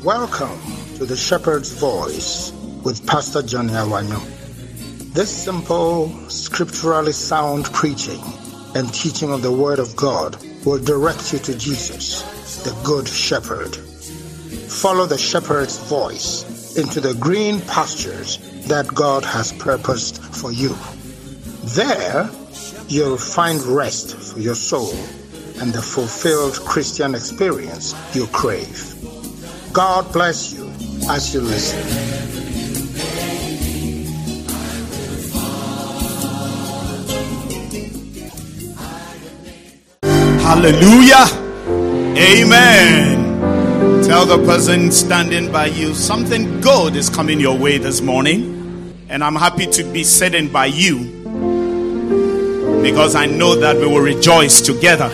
Welcome to the Shepherd's Voice with Pastor Johnny Awanyo. This simple, scripturally sound preaching and teaching of the Word of God will direct you to Jesus, the Good Shepherd. Follow the Shepherd's voice into the green pastures that God has purposed for you. There, you'll find rest for your soul and the fulfilled Christian experience you crave. God bless you as you listen. Hallelujah. Amen. Tell the person standing by you, something good is coming your way this morning. And I'm happy to be sitting by you, because I know that we will rejoice together.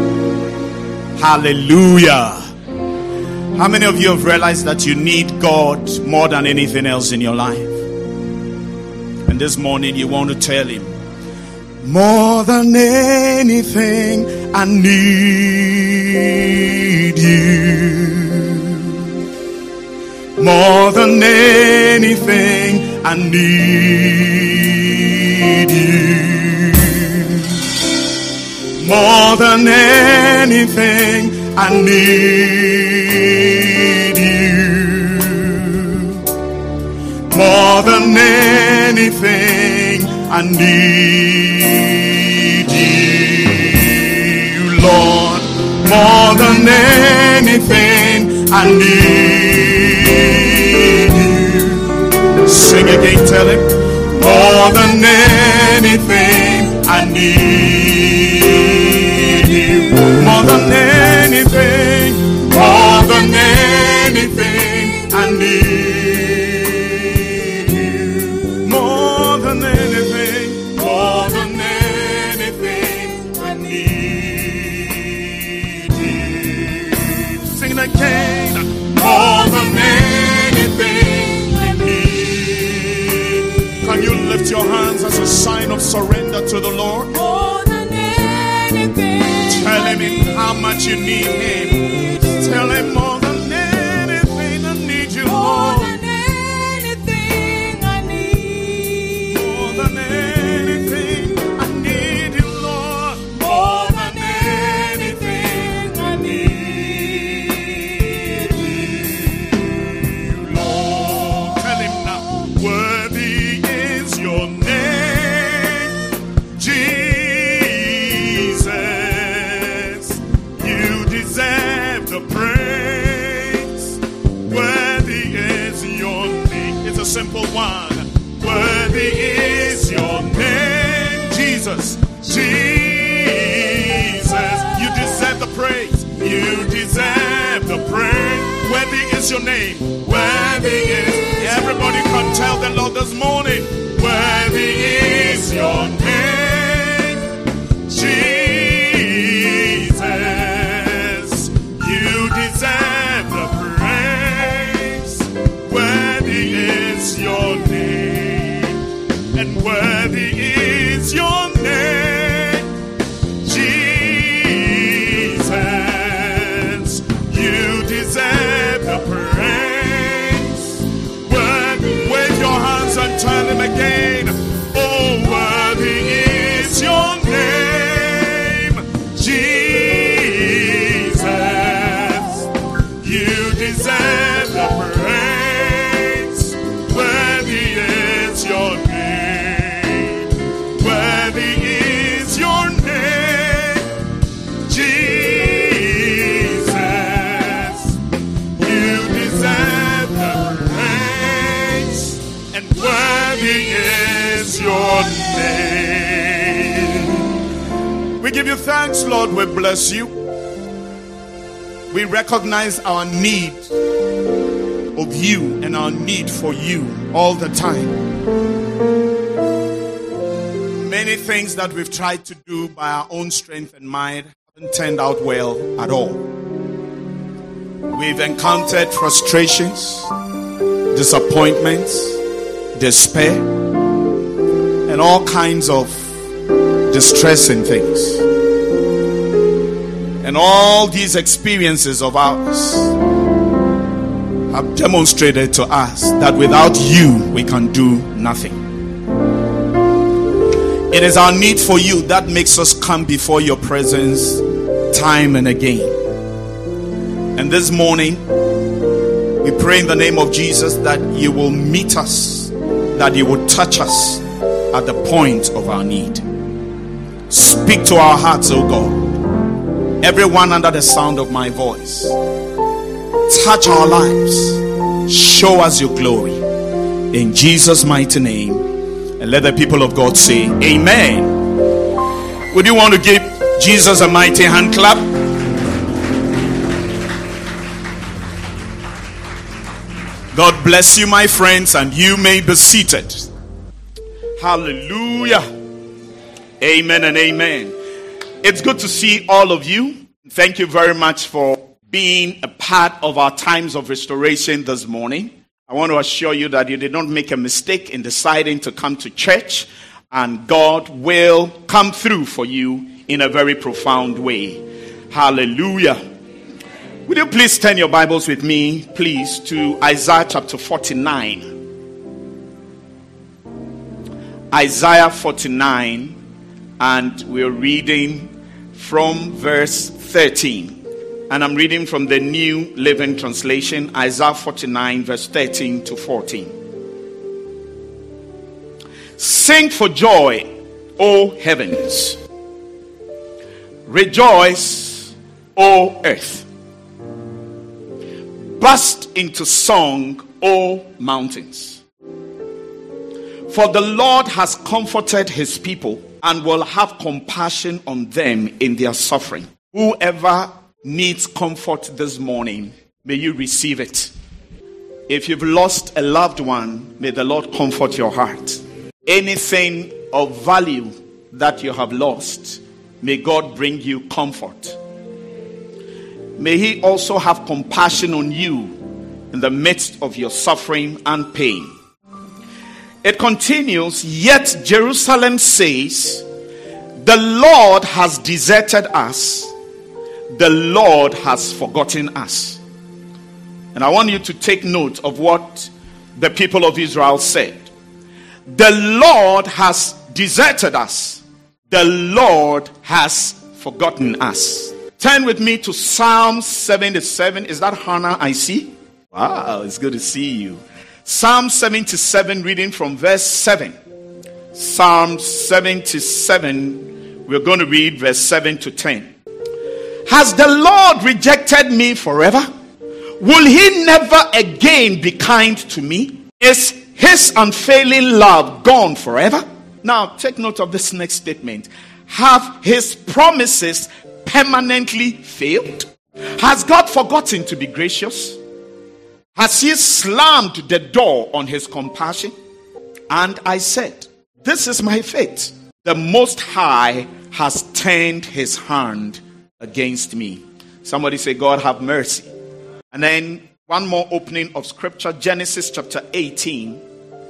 Hallelujah. How many of you have realized that you need God more than anything else in your life? And this morning you want to tell him, more than anything, I need you. More than anything, I need you. More than anything, I need you. More than anything, I need you, Lord. More than anything, I need you. Sing again, tell him. More than anything, I need you. More than anything, more than anything, I need you. More than anything, more than anything, I need you. Sing it again. More than anything, I need. Can you lift your hands as a sign of surrender to the Lord? More than anything. Tell him how much you need him. Tell him more than anything I need you, Lord. More than anything I need. More than anything I need you, Lord. More than anything I need you, Lord. Tell him now. Worthy is your name, Jesus. You deserve the praise. Worthy is your name. It's a simple one. Worthy is your name, Jesus. Jesus. You deserve the praise. You deserve the praise. Worthy is your name. Worthy is. Everybody can tell the Lord this morning. Worthy is your name, Jesus. You deserve the praise. Worthy is your name, and worthy is your name, Jesus. You deserve the praise. Wave your hands and tell him again. Oh, worthy is your name, Jesus. You deserve the praise. Worthy is your name. Worthy is your name, Jesus. You deserve the praise. And worthy is your name. We give you thanks, Lord. We bless you. We recognize our need of you and our need for you all the time. Many things that we've tried to do by our own strength and might haven't turned out well at all. We've encountered frustrations, disappointments, despair, and all kinds of distressing things. And all these experiences of ours have demonstrated to us that without you, we can do nothing. It is our need for you that makes us come before your presence time and again. And this morning, we pray in the name of Jesus that you will meet us, that you will touch us at the point of our need. Speak to our hearts, O God. Everyone under the sound of my voice, touch our lives. Show us your glory. In Jesus' mighty name. And let the people of God say, Amen. Would you want to give Jesus a mighty hand clap? God bless you, my friends, and you may be seated. Hallelujah. Amen and amen. It's good to see all of you. Thank you very much for being a part of our times of restoration this morning. I want to assure you that you did not make a mistake in deciding to come to church, and God will come through for you in a very profound way. Hallelujah. Would you please turn your Bibles with me, please, to Isaiah chapter 49. Isaiah 49, and we're reading from verse 13. And I'm reading from the New Living Translation, Isaiah 49, verse 13 to 14. Sing for joy, O heavens. Rejoice, O earth. Burst into song, O mountains. For the Lord has comforted his people and will have compassion on them in their suffering. Whoever needs comfort this morning, may you receive it. If you've lost a loved one, may the Lord comfort your heart. Anything of value that you have lost, may God bring you comfort. May he also have compassion on you in the midst of your suffering and pain. It continues, yet Jerusalem says, the Lord has deserted us. The Lord has forgotten us. And I want you to take note of what the people of Israel said. The Lord has deserted us. The Lord has forgotten us. Turn with me to Psalm 77. Is that Hannah I see? Wow, it's good to see you. Psalm 77, reading from verse 7. Psalm 77, we're going to read verse 7 to 10. Has the Lord rejected me forever? Will he never again be kind to me? Is his unfailing love gone forever? Now, take note of this next statement. Have his promises permanently failed? Has God forgotten to be gracious? Has he slammed the door on his compassion? And I said, this is my fate. The Most High has turned his hand against me. Somebody say, God have mercy. And then one more opening of scripture, Genesis chapter 18.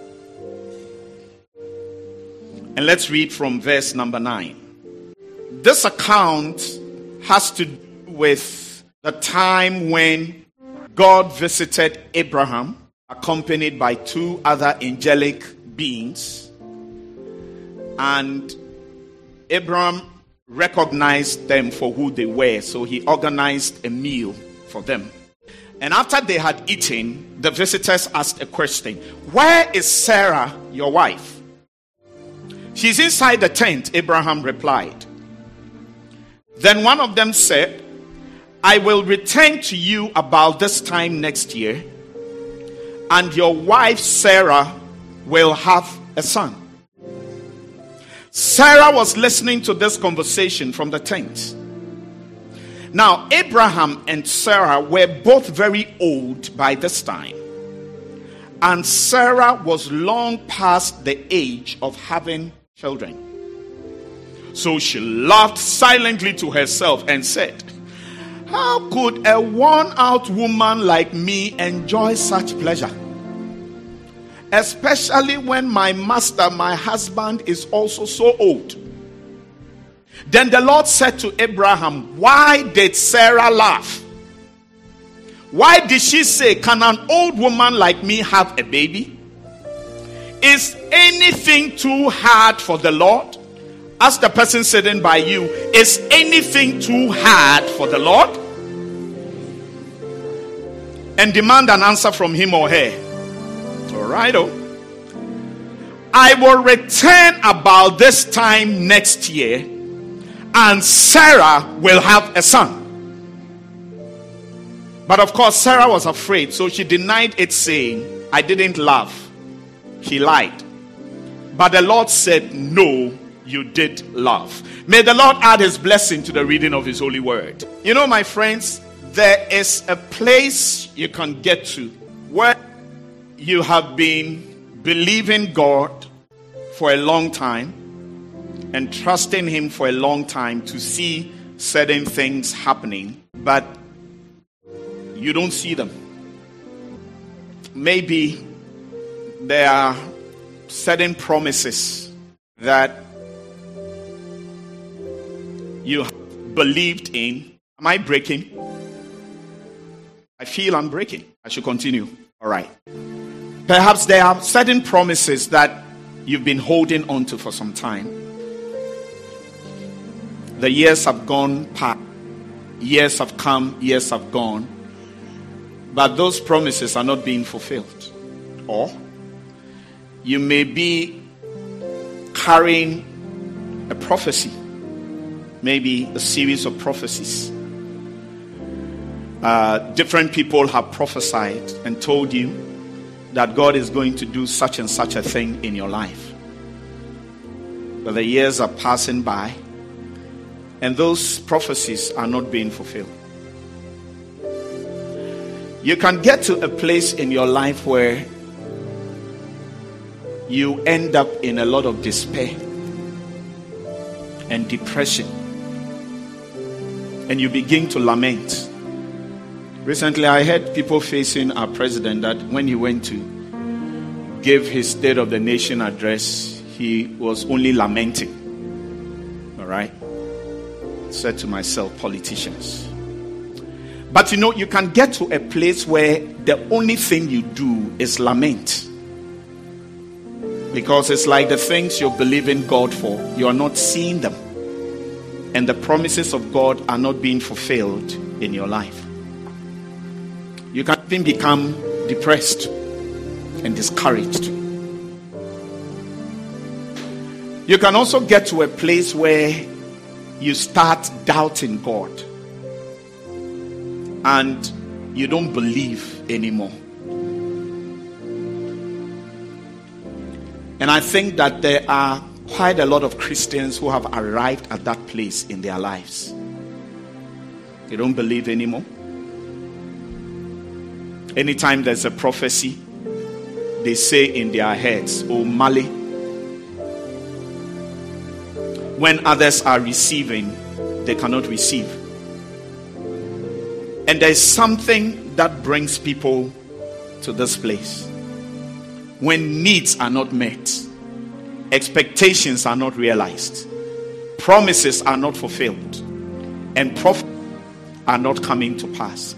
And let's read from verse number 9. This account has to do with the time when God visited Abraham, accompanied by two other angelic beings. And Abraham recognized them for who they were, so he organized a meal for them. And after they had eaten, the visitors asked a question. Where is Sarah, your wife? She's inside the tent, Abraham replied. Then one of them said, I will return to you about this time next year, and your wife Sarah will have a son. Sarah was listening to this conversation from the tent. Now, Abraham and Sarah were both very old by this time, and Sarah was long past the age of having children. So she laughed silently to herself and said, how could a worn-out woman like me enjoy such pleasure? Especially when my master, my husband, is also so old. Then the Lord said to Abraham, why did Sarah laugh? Why did she say, can an old woman like me have a baby? Is anything too hard for the Lord? Ask the person sitting by you, is anything too hard for the Lord? And demand an answer from him or her. All right. I will return about this time next year, and Sarah will have a son. But of course, Sarah was afraid, so she denied it, saying, I didn't laugh. He lied. But the Lord said, no, you did laugh. May the Lord add his blessing to the reading of his holy word. You know, my friends, there is a place you can get to where you have been believing God for a long time and trusting him for a long time to see certain things happening, but you don't see them. Maybe there are certain promises that you have believed in. Am I breaking? I feel I'm breaking. I should continue. All right. Perhaps there are certain promises that you've been holding on to for some time. The years have gone past. Years have come, years have gone. But those promises are not being fulfilled. Or you may be carrying a prophecy. Maybe a series of prophecies. Different people have prophesied and told you that God is going to do such and such a thing in your life. But the years are passing by, and those prophecies are not being fulfilled. You can get to a place in your life where you end up in a lot of despair and depression, and you begin to lament. Recently, I heard people facing our president that when he went to give his State of the Nation address, he was only lamenting. All right? I said to myself, politicians. But you know, you can get to a place where the only thing you do is lament. Because it's like the things you're believing God for, you are not seeing them. And the promises of God are not being fulfilled in your life. You can even become depressed and discouraged. You can also get to a place where you start doubting God. And you don't believe anymore. And I think that there are quite a lot of Christians who have arrived at that place in their lives. They don't believe anymore. Anytime there's a prophecy, they say in their heads, oh Mali. When others are receiving, they cannot receive. And there's something that brings people to this place. When needs are not met, expectations are not realized, promises are not fulfilled, and prophets are not coming to pass.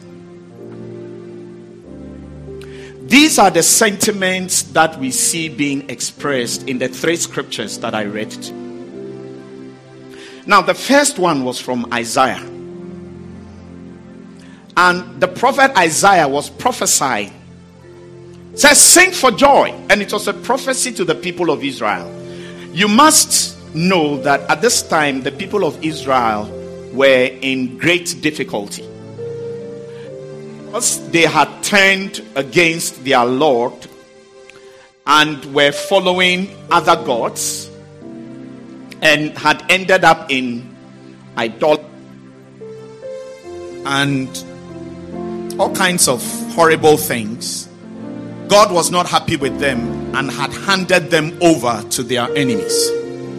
These are the sentiments that we see being expressed in the three scriptures that I read to. Now, the first one was from Isaiah. And the prophet Isaiah was prophesying. It says, sing for joy. And it was a prophecy to the people of Israel. You must know that at this time, the people of Israel were in great difficulty. Because they had turned against their Lord and were following other gods and had ended up in idolatry and all kinds of horrible things. God was not happy with them and had handed them over to their enemies.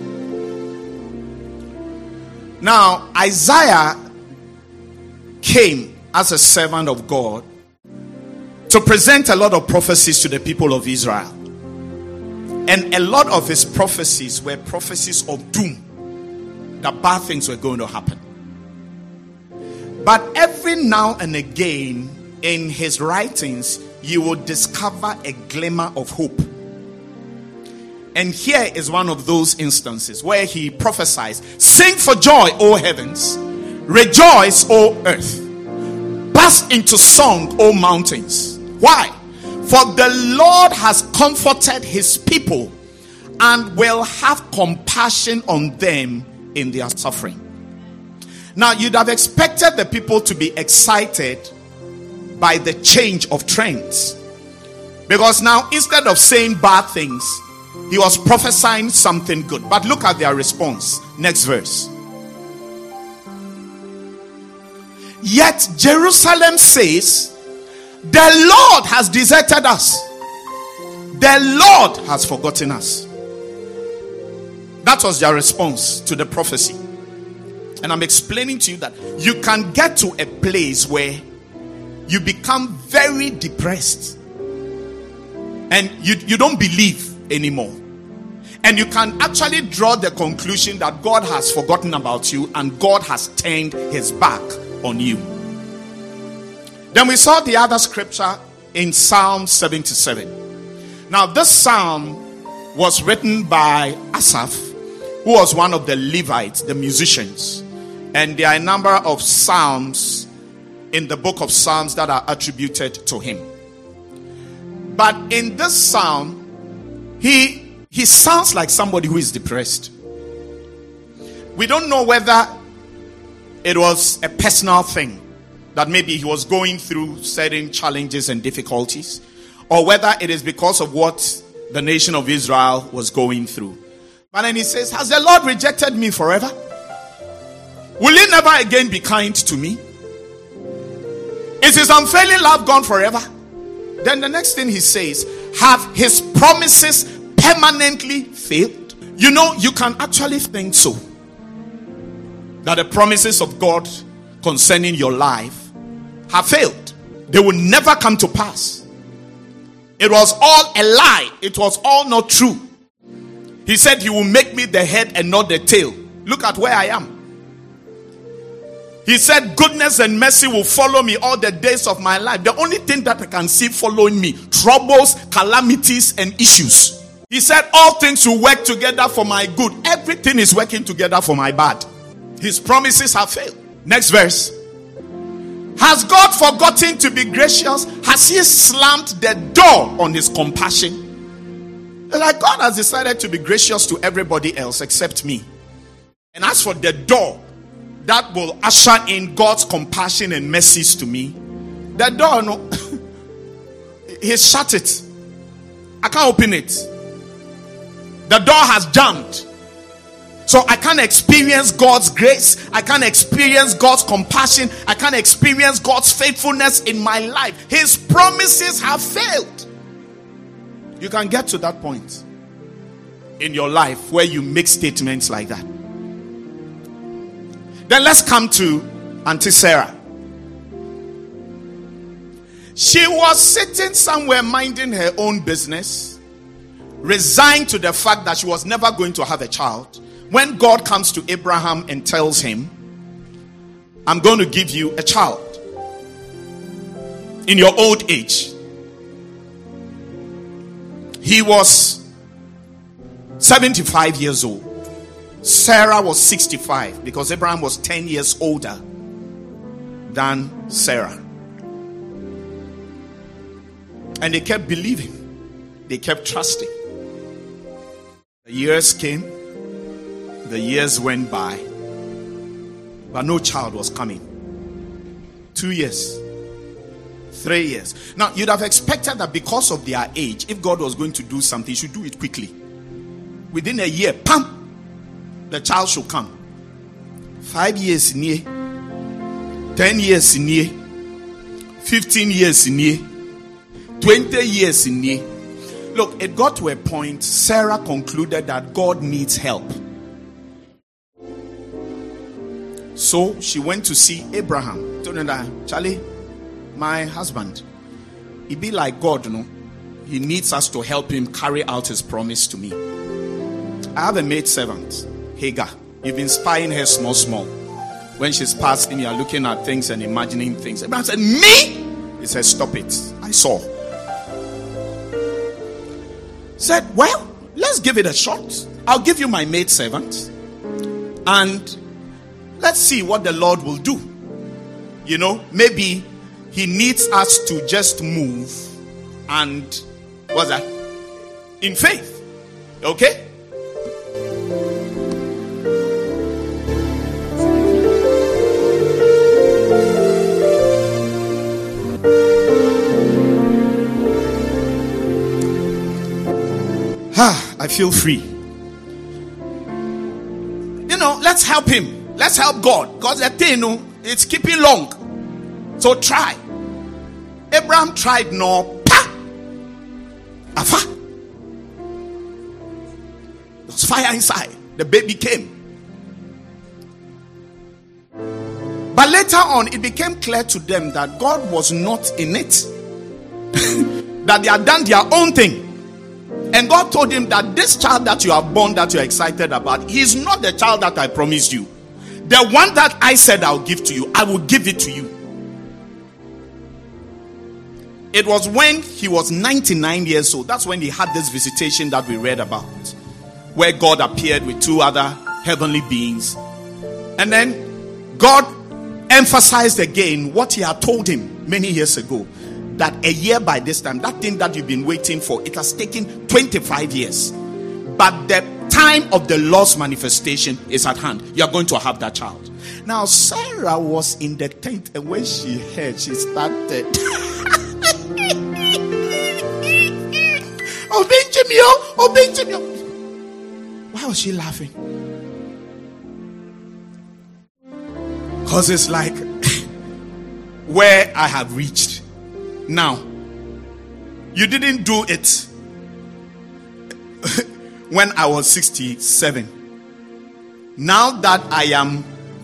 Now, Isaiah came as a servant of God to present a lot of prophecies to the people of Israel. And a lot of his prophecies were prophecies of doom, that bad things were going to happen. But every now and again, in his writings, you will discover a glimmer of hope. And here is one of those instances where he prophesies, "Sing for joy, O heavens. Rejoice, O earth. Burst into song, O mountains." Why? "For the Lord has comforted his people and will have compassion on them in their suffering." Now, you'd have expected the people to be excited by the change of trends. Because now, instead of saying bad things, he was prophesying something good. But look at their response. Next verse. "Yet Jerusalem says, the Lord has deserted us. The Lord has forgotten us." That was their response to the prophecy. And I'm explaining to you that you can get to a place where you become very depressed and you don't believe anymore. And you can actually draw the conclusion that God has forgotten about you and God has turned his back on you. Then we saw the other scripture in Psalm 77. Now, this psalm was written by Asaph, who was one of the Levites, the musicians. And there are a number of psalms in the book of Psalms that are attributed to him. But in this psalm, he sounds like somebody who is depressed. We don't know whether it was a personal thing, that maybe he was going through certain challenges and difficulties, or whether it is because of what the nation of Israel was going through. But then he says, "Has the Lord rejected me forever? Will he never again be kind to me? Is his unfailing love gone forever?" Then the next thing he says, "Have his promises permanently failed?" You know, you can actually think so, that the promises of God concerning your life have failed. They will never come to pass. It was all a lie. It was all not true. He said he will make me the head and not the tail. Look at where I am. He said goodness and mercy will follow me all the days of my life. The only thing that I can see following me, troubles, calamities, and issues. He said all things will work together for my good. Everything is working together for my bad. His promises have failed. Next verse. "Has God forgotten to be gracious? Has he slammed the door on his compassion?" Like, God has decided to be gracious to everybody else except me. And as for the door that will usher in God's compassion and mercies to me, the door, no, he's shut it. I can't open it. The door has jammed. So I can't experience God's grace. I can't experience God's compassion. I can't experience God's faithfulness in my life. His promises have failed. You can get to that point in your life where you make statements like that. Then let's come to Auntie Sarah. She was sitting somewhere minding her own business, resigned to the fact that she was never going to have a child, when God comes to Abraham and tells him, "I'm going to give you a child in your old age." He was 75 years old. Sarah was 65, because Abraham was 10 years older than Sarah. And they kept believing. They kept trusting. The years came. The years went by. But no child was coming. 2 years. 3 years. Now, you'd have expected that because of their age, if God was going to do something, he should do it quickly. Within a year, pam! The child should come. 5 years in here, 10 years in here, 15 years in here, 20 years in here. Look, it got to a point, Sarah concluded that God needs help. So she went to see Abraham. Told him that, "Charlie, my husband, he be like God, you know. He needs us to help him carry out his promise to me. I have a maid servant, Hagar. You've been spying her small. When she's passing, you are looking at things and imagining things." Abraham said, "Me? He said, stop it. I saw. Said, well, let's give it a shot. I'll give you my maidservant. And let's see what the Lord will do. You know, maybe he needs us to just move and, what's that? In faith. Okay? I feel free. You know, let's help him. Let's help God. Because the thing, it's keeping long. So try. Abraham tried no. Afa. There was fire inside. The baby came. But later on, it became clear to them that God was not in it. That they had done their own thing. And God told him that this child that you have born, that you are excited about, he is not the child that I promised you. The one that I said I'll give to you, I will give it to you. It was when he was 99 years old. That's when he had this visitation that we read about, where God appeared with two other heavenly beings. And then God emphasized again what he had told him many years ago. That a year by this time, that thing that you've been waiting for, it has taken 25 years. But the time of the Lord's manifestation is at hand. You are going to have that child. Now, Sarah was in the tent, and when she heard, she started. Oh, Benjamin, oh, Benjamin. Why was she laughing? Because it's like where I have reached. Now, you didn't do it when I was 67. Now that I am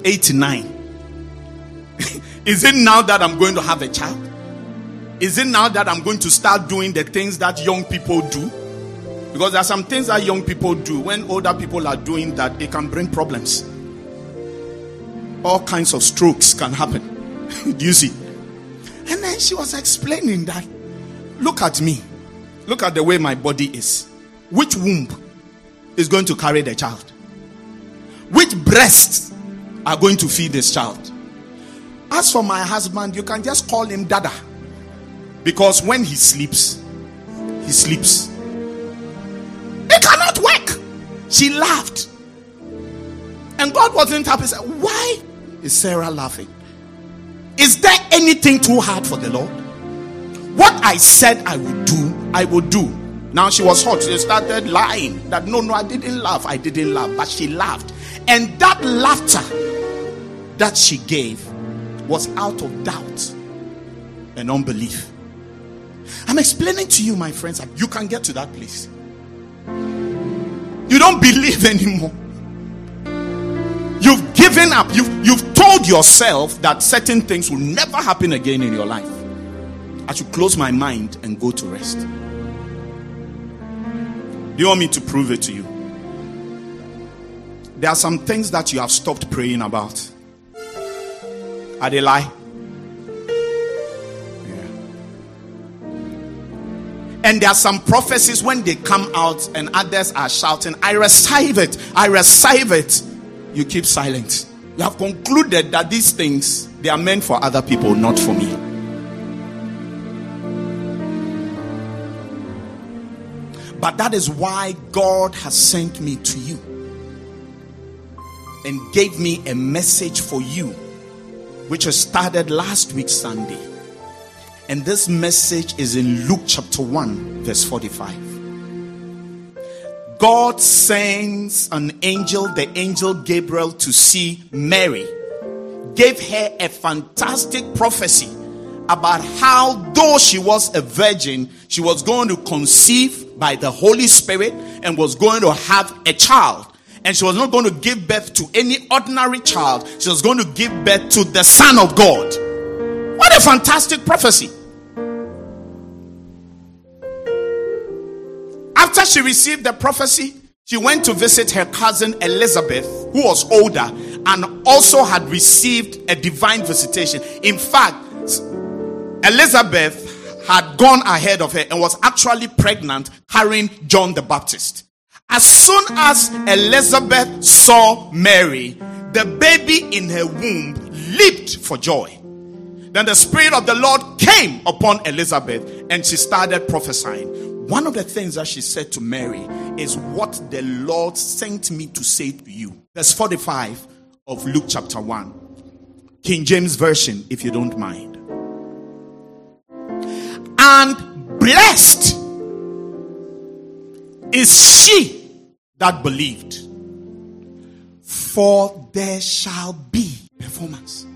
89, is it now that I'm going to have a child? Is it now that I'm going to start doing the things that young people do? Because there are some things that young people do. When older people are doing that, it can bring problems. All kinds of strokes can happen. Do you see? And then she was explaining that, look at me. Look at the way my body is. Which womb is going to carry the child? Which breasts are going to feed this child? As for my husband, you can just call him Dada. Because when he sleeps, he sleeps. It cannot work. She laughed. And God wasn't happy. He said, why is Sarah laughing? Is there anything too hard for the Lord? What I said I would do, I would do. Now she was hot. She started lying. That no, I didn't laugh. I didn't laugh. But she laughed. And that laughter that she gave was out of doubt and unbelief. I'm explaining to you, my friends, that you can get to that place. You don't believe anymore. You've given up. You've told yourself that certain things will never happen again in your life. I should close my mind and go to rest. Do you want me to prove it to you? There are some things that you have stopped praying about. Are they lie? Yeah. And there are some prophecies when they come out and others are shouting, I receive it. I receive it. You keep silent. You have concluded that these things, they are meant for other people, not for me. But that is why God has sent me to you and gave me a message for you, which was started last week Sunday. And this message is in Luke chapter 1 verse 45. God sends an angel, the angel Gabriel, to see Mary. Gave her a fantastic prophecy about how, though she was a virgin, she was going to conceive by the Holy Spirit and was going to have a child. And she was not going to give birth to any ordinary child. She was going to give birth to the Son of God. What a fantastic prophecy. After she received the prophecy, she went to visit her cousin Elizabeth, who was older and also had received a divine visitation. In fact, Elizabeth had gone ahead of her and was actually pregnant, carrying John the Baptist. As soon as Elizabeth saw Mary, the baby in her womb leaped for joy. Then the Spirit of the Lord came upon Elizabeth and she started prophesying. One of the things that she said to Mary is, what the Lord sent me to say to you. Verse 45 of Luke chapter 1. King James Version, if you don't mind. And blessed is she that believed, for there shall be performance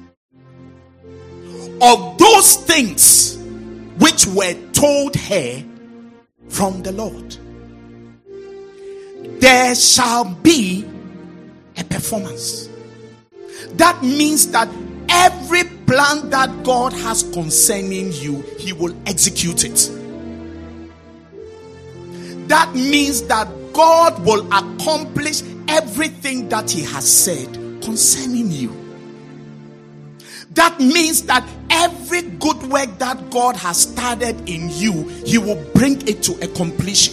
of those things which were told her from the Lord. There shall be a performance. That means that every plan that God has concerning you, He will execute it. That means that God will accomplish everything that He has said concerning you. That means that every good work that God has started in you, He will bring it to a completion.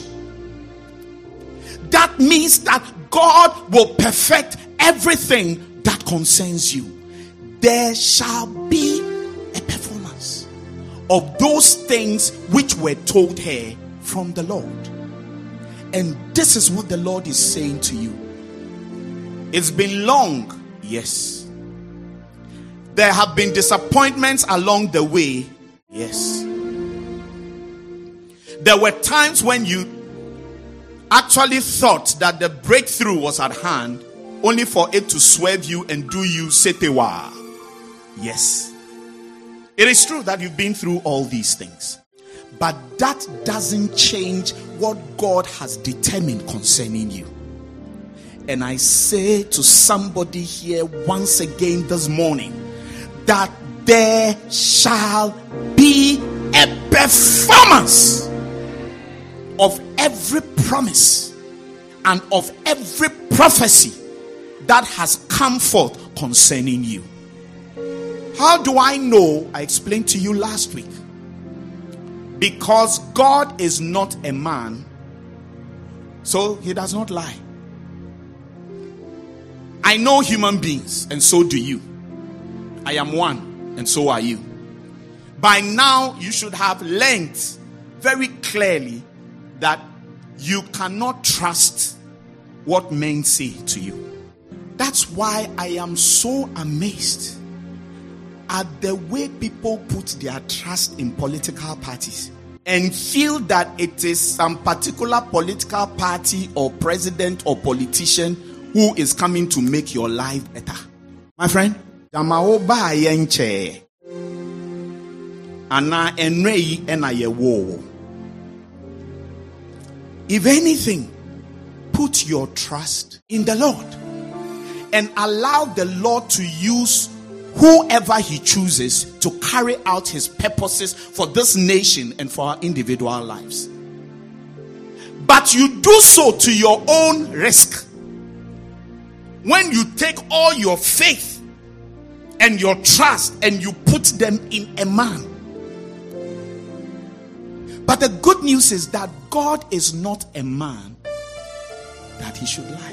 That means that God will perfect everything that concerns you. There shall be a performance of those things which were told her from the Lord. And this is what the Lord is saying to you. It's been long, yes. There have been disappointments along the way, yes. There were times when you actually thought that the breakthrough was at hand, only for it to swerve you and do you setewa. Yes. It is true that you've been through all these things. But that doesn't change what God has determined concerning you. And I say to somebody here once again this morning, that there shall be a performance of every promise and of every prophecy that has come forth concerning you. How do I know? I explained to you last week. Because God is not a man, so He does not lie. I know human beings, and so do you. I am one, and so are you. By now, you should have learned very clearly that you cannot trust what men say to you. That's why I am so amazed at the way people put their trust in political parties and feel that it is some particular political party or president or politician who is coming to make your life better. My friend, if anything, put your trust in the Lord and allow the Lord to use whoever He chooses to carry out His purposes for this nation and for our individual lives. But you do so to your own risk. When you take all your faith and your trust and you put them in a man. But the good news is that God is not a man that He should lie.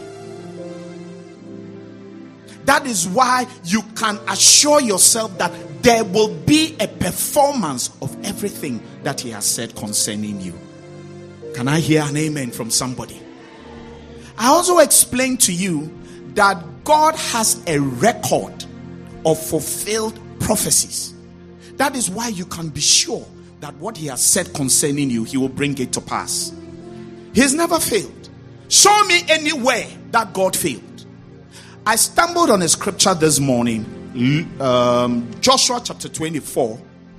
That is why you can assure yourself that there will be a performance of everything that He has said concerning you. Can I hear an amen from somebody? I also explained to you that God has a record of fulfilled prophecies. That is why you can be sure that what He has said concerning you, He will bring it to pass. He has never failed. Show me anywhere that God failed. I stumbled on a scripture this morning, Joshua chapter 24,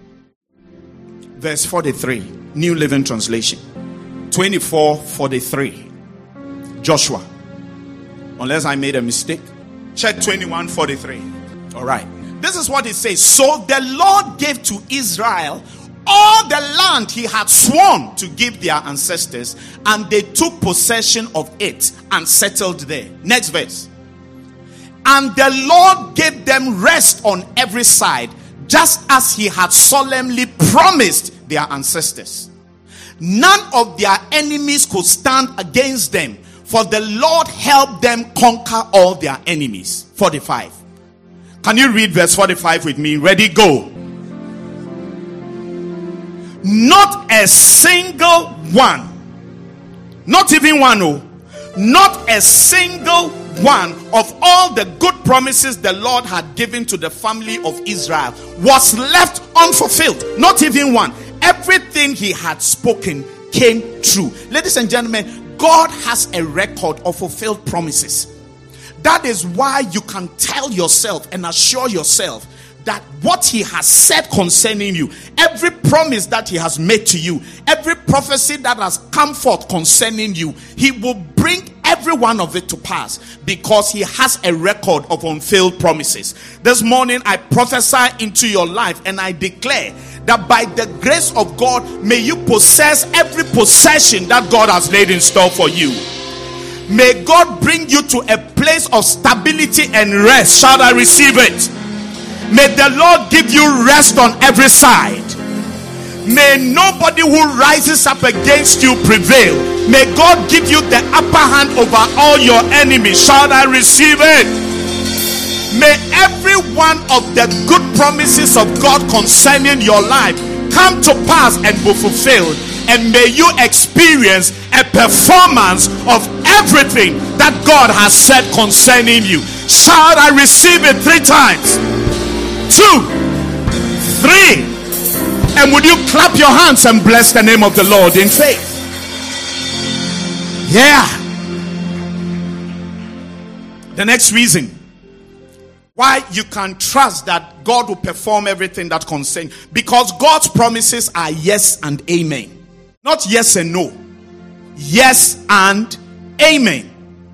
verse 43, New Living Translation. 24:43, Joshua. Unless I made a mistake, check 21:43. All right. This is what it says. So the Lord gave to Israel all the land He had sworn to give their ancestors, and they took possession of it and settled there. Next verse. And the Lord gave them rest on every side. just as he had solemnly promised their ancestors. None of their enemies could stand against them, for the Lord helped them conquer all their enemies. 45. Can you read verse 45 with me? Ready, go. Not a single one, not even one, oh, not a single one of all the good promises the Lord had given to the family of Israel was left unfulfilled. Not even one. Everything he had spoken came true. Ladies and gentlemen, God has a record of fulfilled promises. That is why you can tell yourself and assure yourself that what he has said concerning you, every promise that he has made to you, every prophecy that has come forth concerning you, he will bring every one of it to pass, because he has a record of unfulfilled promises. This morning I prophesy into your life and I declare that by the grace of God, may you possess every possession that God has laid in store for you. May God bring you to a place of stability and rest. Shall I receive it? May the Lord give you rest on every side. May nobody who rises up against you prevail. May God give you the upper hand over all your enemies. Shall I receive it? May every one of the good promises of God concerning your life come to pass and be fulfilled. And may you experience a performance of everything that God has said concerning you. Shall I receive it 3 times? 2, 3. And would you clap your hands and bless the name of the Lord in faith? Yeah. The next reason why you can trust that God will perform everything that concerns, because God's promises are yes and amen. Not yes and no. Yes and amen.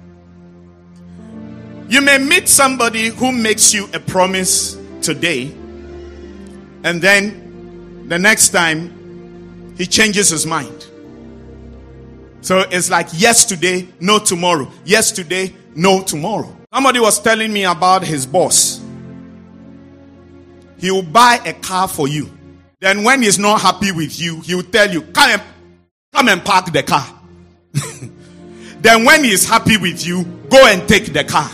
You may meet somebody who makes you a promise today, and then the next time he changes his mind. So it's like yes today, no tomorrow. Yes today, no tomorrow. Somebody was telling me about his boss. He will buy a car for you. Then when he's not happy with you, he will tell you, come and park the car. Then when he's happy with you, go and take the car.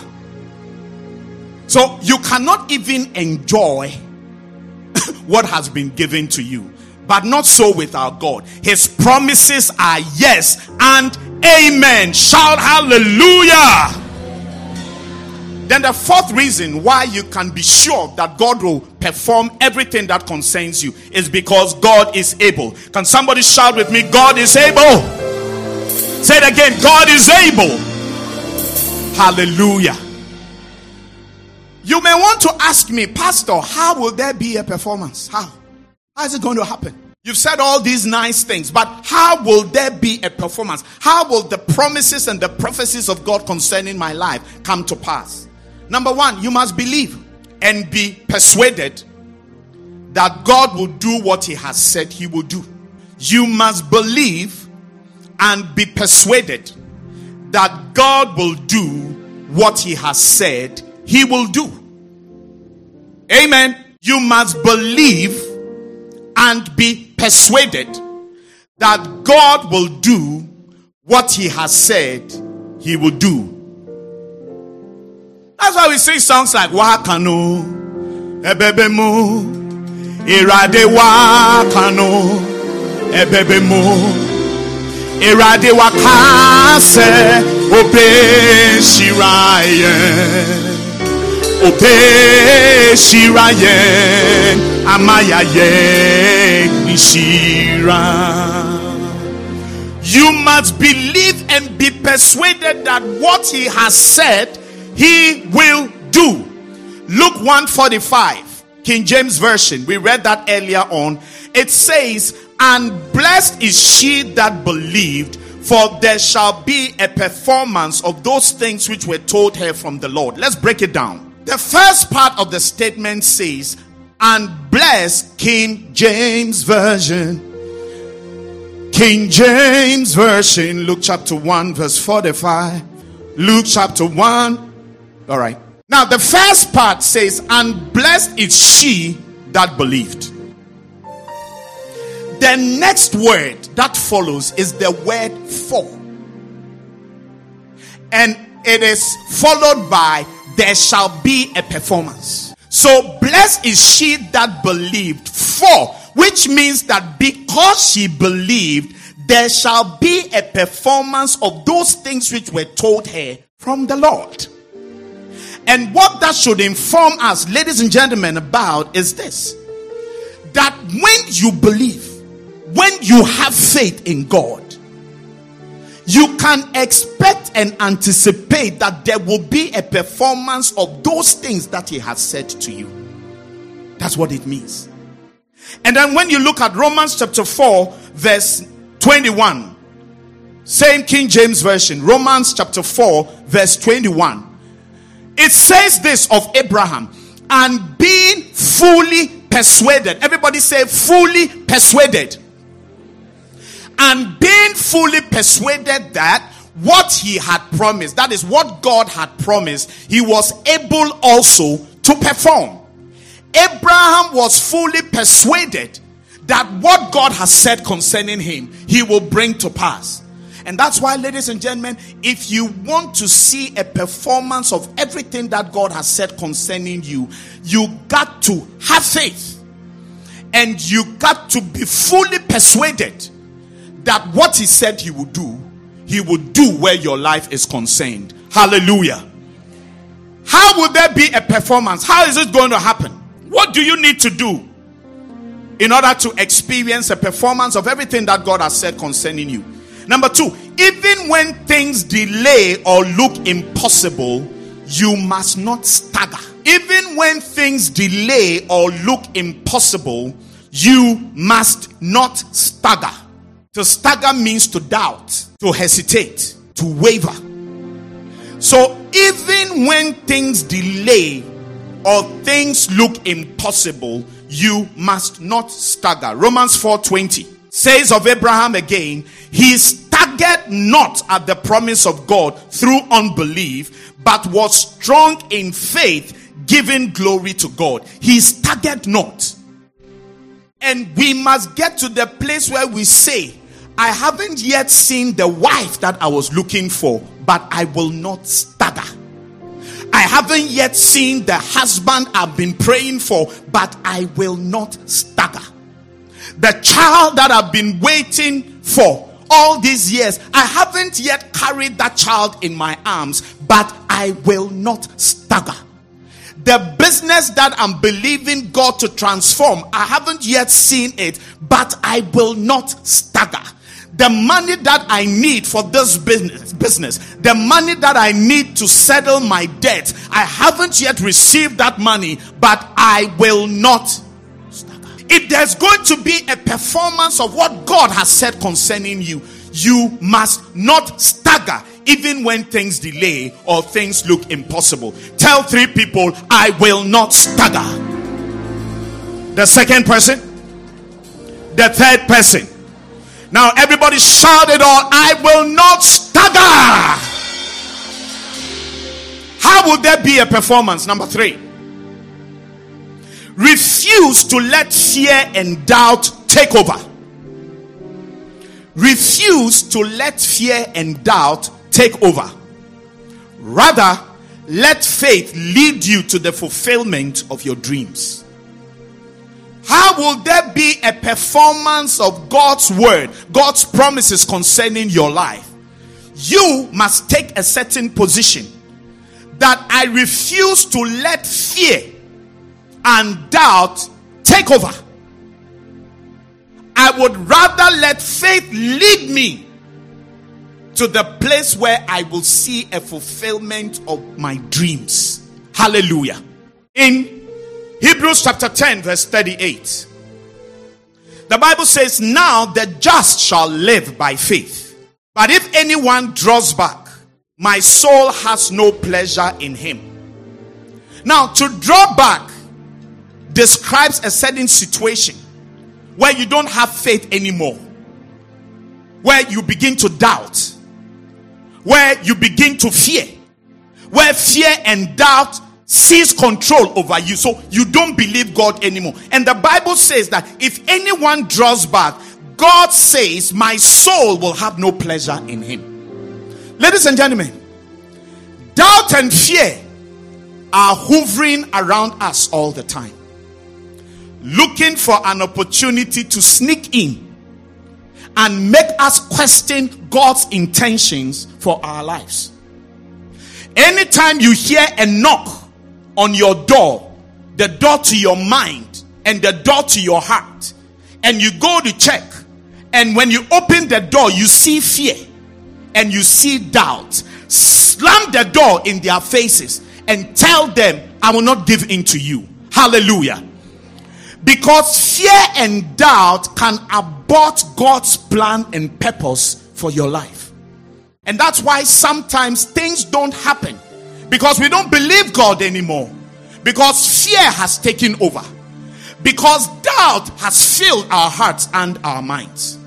So you cannot even enjoy what has been given to you. But not so with our God. His promises are yes and amen. Shout hallelujah. Then the fourth reason why you can be sure that God will perform everything that concerns you is because God is able. Can somebody shout with me? God is able. Say it again. God is able. Hallelujah. You may want to ask me, Pastor, how will there be a performance? How is it going to happen? You've said all these nice things, but how will there be a performance? How will the promises and the prophecies of God concerning my life come to pass? Number one, you must believe and be persuaded that God will do what he has said he will do. You must believe and be persuaded that God will do what he has said he will do. Amen. You must believe and be persuaded that God will do what he has said he will do. That's why we sing songs like Wakano, Ebebemo, Irade Wakano, Ebebemo, Irade Wakase, Obe Shirayen. Obe Shirayen, Amayayen Nishira. You must believe and be persuaded that what he has said he will do. Luke 1:45, King James Version. We read that earlier on. It says, and blessed is she that believed, for there shall be a performance of those things which were told her from the Lord. Let's break it down. The first part of the statement says, and blessed, King James Version. King James Version, Luke chapter 1 verse 45. Luke chapter 1. All right. Now the first part says, and blessed is she that believed. The next word that follows is the word for. And it is followed by there shall be a performance. So blessed is she that believed, for, which means that because she believed, there shall be a performance of those things which were told her from the Lord. And what that should inform us, ladies and gentlemen, about is this: that when you believe, when you have faith in God, you can expect and anticipate that there will be a performance of those things that He has said to you. That's what it means. And then when you look at Romans chapter 4, verse 21, same King James Version, Romans chapter 4, verse 21, it says this of Abraham: and being fully persuaded. Everybody say fully persuaded. And being fully persuaded that what he had promised, that is what God had promised, he was able also to perform. Abraham was fully persuaded that what God has said concerning him, he will bring to pass. And that's why, ladies and gentlemen, if you want to see a performance of everything that God has said concerning you, you got to have faith. And you got to be fully persuaded that what He said He would do, He will do where your life is concerned. Hallelujah. How will there be a performance? How is it going to happen? What do you need to do in order to experience a performance of everything that God has said concerning you? Number 2, even when things delay or look impossible, you must not stagger. Even when things delay or look impossible, you must not stagger. To stagger means to doubt, to hesitate, to waver. So even when things delay or things look impossible, you must not stagger. Romans 4:20 says of Abraham again, he staggered not at the promise of God through unbelief, but was strong in faith, giving glory to God. He staggered not. And we must get to the place where we say, I haven't yet seen the wife that I was looking for, but I will not stagger. I haven't yet seen the husband I've been praying for, but I will not stagger. The child that I've been waiting for all these years, I haven't yet carried that child in my arms, but I will not stagger. The business that I'm believing God to transform, I haven't yet seen it, but I will not stagger. The money that I need for this business, the money that I need to settle my debt, I haven't yet received that money, but I will not stagger. If there's going to be a performance of what God has said concerning you, you must not stagger, even when things delay or things look impossible. Tell 3 people, I will not stagger. The second person, the third person. Now everybody shout it all, I will not stagger. How will there be a performance? Number 3. Refuse to let fear and doubt take over. Refuse to let fear and doubt take over. Rather, let faith lead you to the fulfillment of your dreams. How will there be a performance of God's word, God's promises concerning your life? You must take a certain position that I refuse to let fear and doubt take over. I would rather let faith lead me to the place where I will see a fulfillment of my dreams. Hallelujah. In Hebrews chapter 10 verse 38, the Bible says, now the just shall live by faith. But if anyone draws back, my soul has no pleasure in him. Now, to draw back describes a certain situation where you don't have faith anymore, where you begin to doubt, where you begin to fear, where fear and doubt seize control over you. So you don't believe God anymore. And the Bible says that if anyone draws back, God says, my soul will have no pleasure in him. Ladies and gentlemen, doubt and fear are hovering around us all the time, looking for an opportunity to sneak in and make us question God's intentions for our lives. Anytime you hear a knock on your door, the door to your mind and the door to your heart, and you go to check, and when you open the door, you see fear and you see doubt, slam the door in their faces and tell them, I will not give in to you. Hallelujah. Because fear and doubt can abort God's plan and purpose for your life. And that's why sometimes things don't happen, because we don't believe God anymore, because fear has taken over, because doubt has filled our hearts and our minds.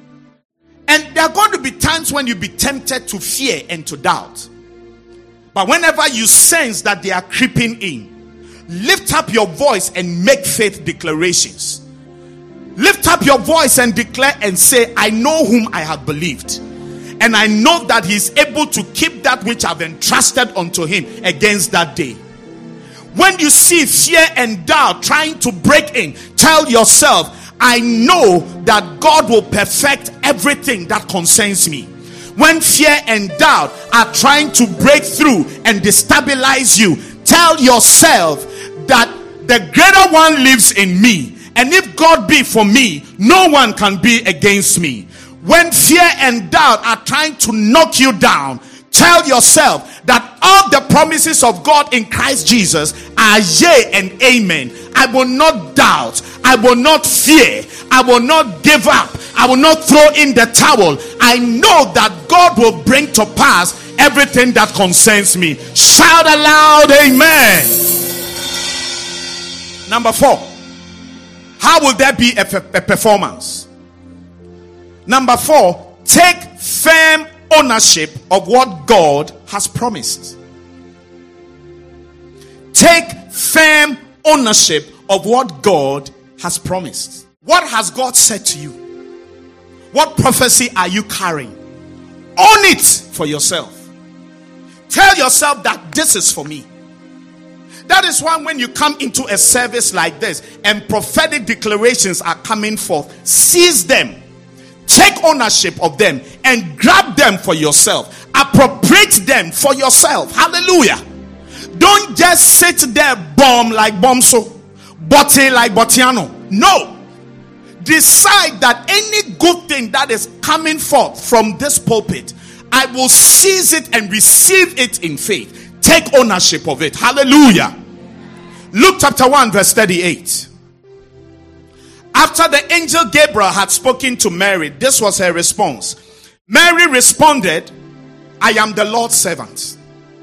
And there are going to be times when you be tempted to fear and to doubt. But whenever you sense that they are creeping in, lift up your voice and make faith declarations. Lift up your voice and declare and say, I know whom I have believed, and I know that he is able to keep that which I've entrusted unto him against that day. When you see fear and doubt trying to break in, tell yourself, I know that God will perfect everything that concerns me. When fear and doubt are trying to break through and destabilize you, tell yourself that the greater one lives in me, and if God be for me, no one can be against me. When fear and doubt are trying to knock you down, tell yourself that all the promises of God in Christ Jesus are yea and amen. I will not doubt. I will not fear. I will not give up. I will not throw in the towel. I know that God will bring to pass everything that concerns me. Shout aloud, amen. Number 4. How will there be a performance? Number 4, take firm ownership of what God has promised. Take firm ownership of what God has promised. What has God said to you? What prophecy are you carrying? Own it for yourself. Tell yourself that this is for me. That is why when you come into a service like this and prophetic declarations are coming forth, seize them. Take ownership of them and grab them for yourself. Appropriate them for yourself. Hallelujah. Don't just sit there bomb like Bomso, botte like Botiano. No. Decide that any good thing that is coming forth from this pulpit, I will seize it and receive it in faith. Take ownership of it. Hallelujah. Luke chapter 1 verse 38. After the angel Gabriel had spoken to Mary, this was her response. Mary responded, I am the Lord's servant.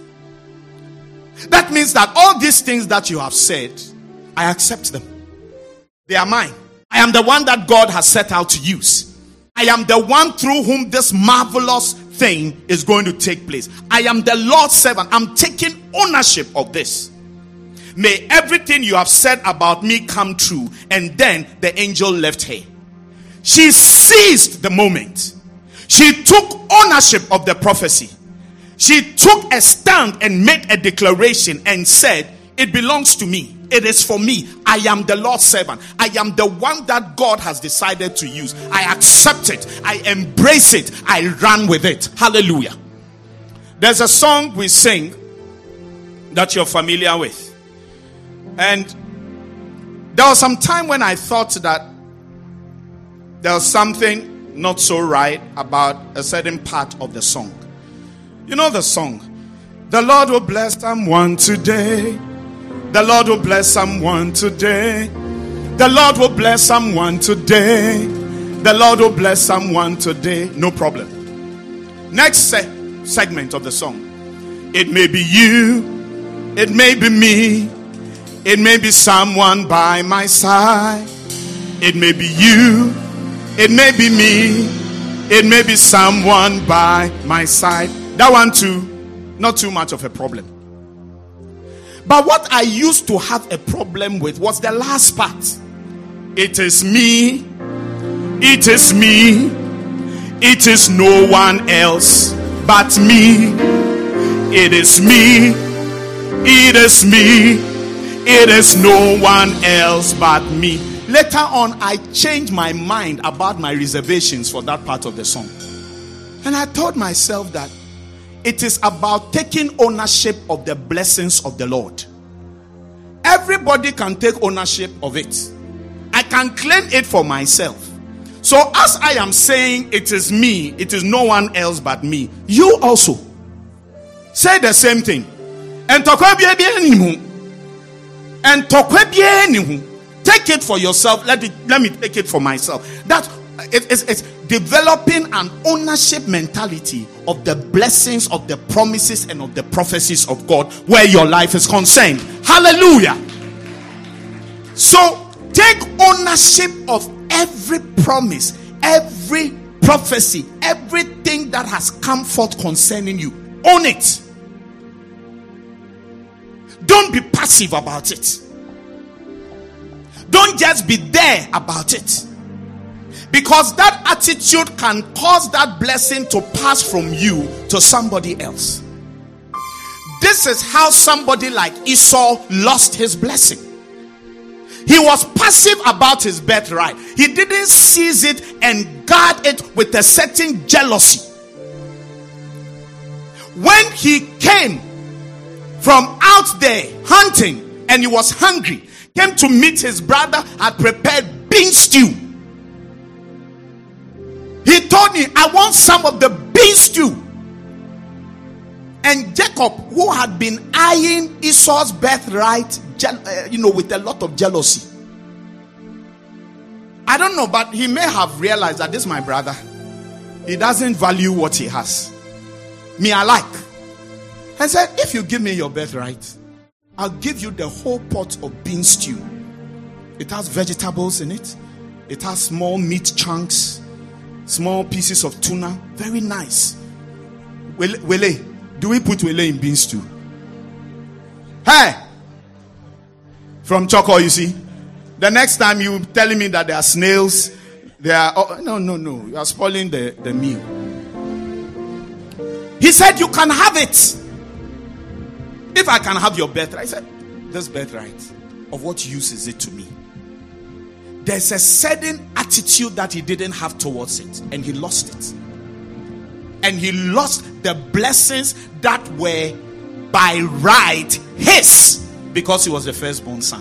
That means that all these things that you have said, I accept them. They are mine. I am the one that God has set out to use. I am the one through whom this marvelous thing is going to take place. I am the Lord's servant. I'm taking ownership of this. May everything you have said about me come true. And then the angel left her. She seized the moment. She took ownership of the prophecy. She took a stand and made a declaration and said, it belongs to me. It is for me. I am the Lord's servant. I am the one that God has decided to use. I accept it. I embrace it. I run with it. Hallelujah. There's a song we sing that you're familiar with. And there was some time when I thought that there was something not so right about a certain part of the song. You know the song, the Lord will bless someone today. The Lord will bless someone today. The Lord will bless someone today. The Lord will bless someone today. No problem. Next segment of the song. It may be you. It may be me. It may be someone by my side. It may be you. It may be me. It may be someone by my side. That one too, not too much of a problem. But what I used to have a problem with was the last part. It is me. It is me. It is no one else but me. It is me. It is me. It is no one else but me. Later on, I changed my mind about my reservations for that part of the song. And I told myself that it is about taking ownership of the blessings of the Lord. Everybody can take ownership of it. I can claim it for myself. So as I am saying, it is me, it is no one else but me. You also say the same thing. And take it for yourself. Let me take it for myself. That it's developing an ownership mentality of the blessings, of the promises, and of the prophecies of God where your life is concerned. Hallelujah. So take ownership of every promise, every prophecy, everything that has come forth concerning you. Own it. Don't be passive about it. Don't just be there about it. Because that attitude can cause that blessing to pass from you to somebody else. This is how somebody like Esau lost his blessing. He was passive about his birthright. He didn't seize it and guard it with a certain jealousy. When he came from out there hunting and he was hungry, came to meet his brother, had prepared bean stew. He told me, I want some of the bean stew. And Jacob, who had been eyeing Esau's birthright, with a lot of jealousy. I don't know, but he may have realized that this is my brother. He doesn't value what he has. Me, I like. And said, if you give me your birthright, I'll give you the whole pot of bean stew. It has vegetables in it. It has small meat chunks, small pieces of tuna. Very nice. Wele, do we put wele in bean stew? Hey! From Choco, you see. The next time you telling me that there are snails, no. You are spoiling the meal. He said, you can have it. If I can have your birthright. I said, this birthright, of what use is it to me? There's a certain attitude that he didn't have towards it, and he lost it. And he lost the blessings that were by right his, because he was the firstborn son.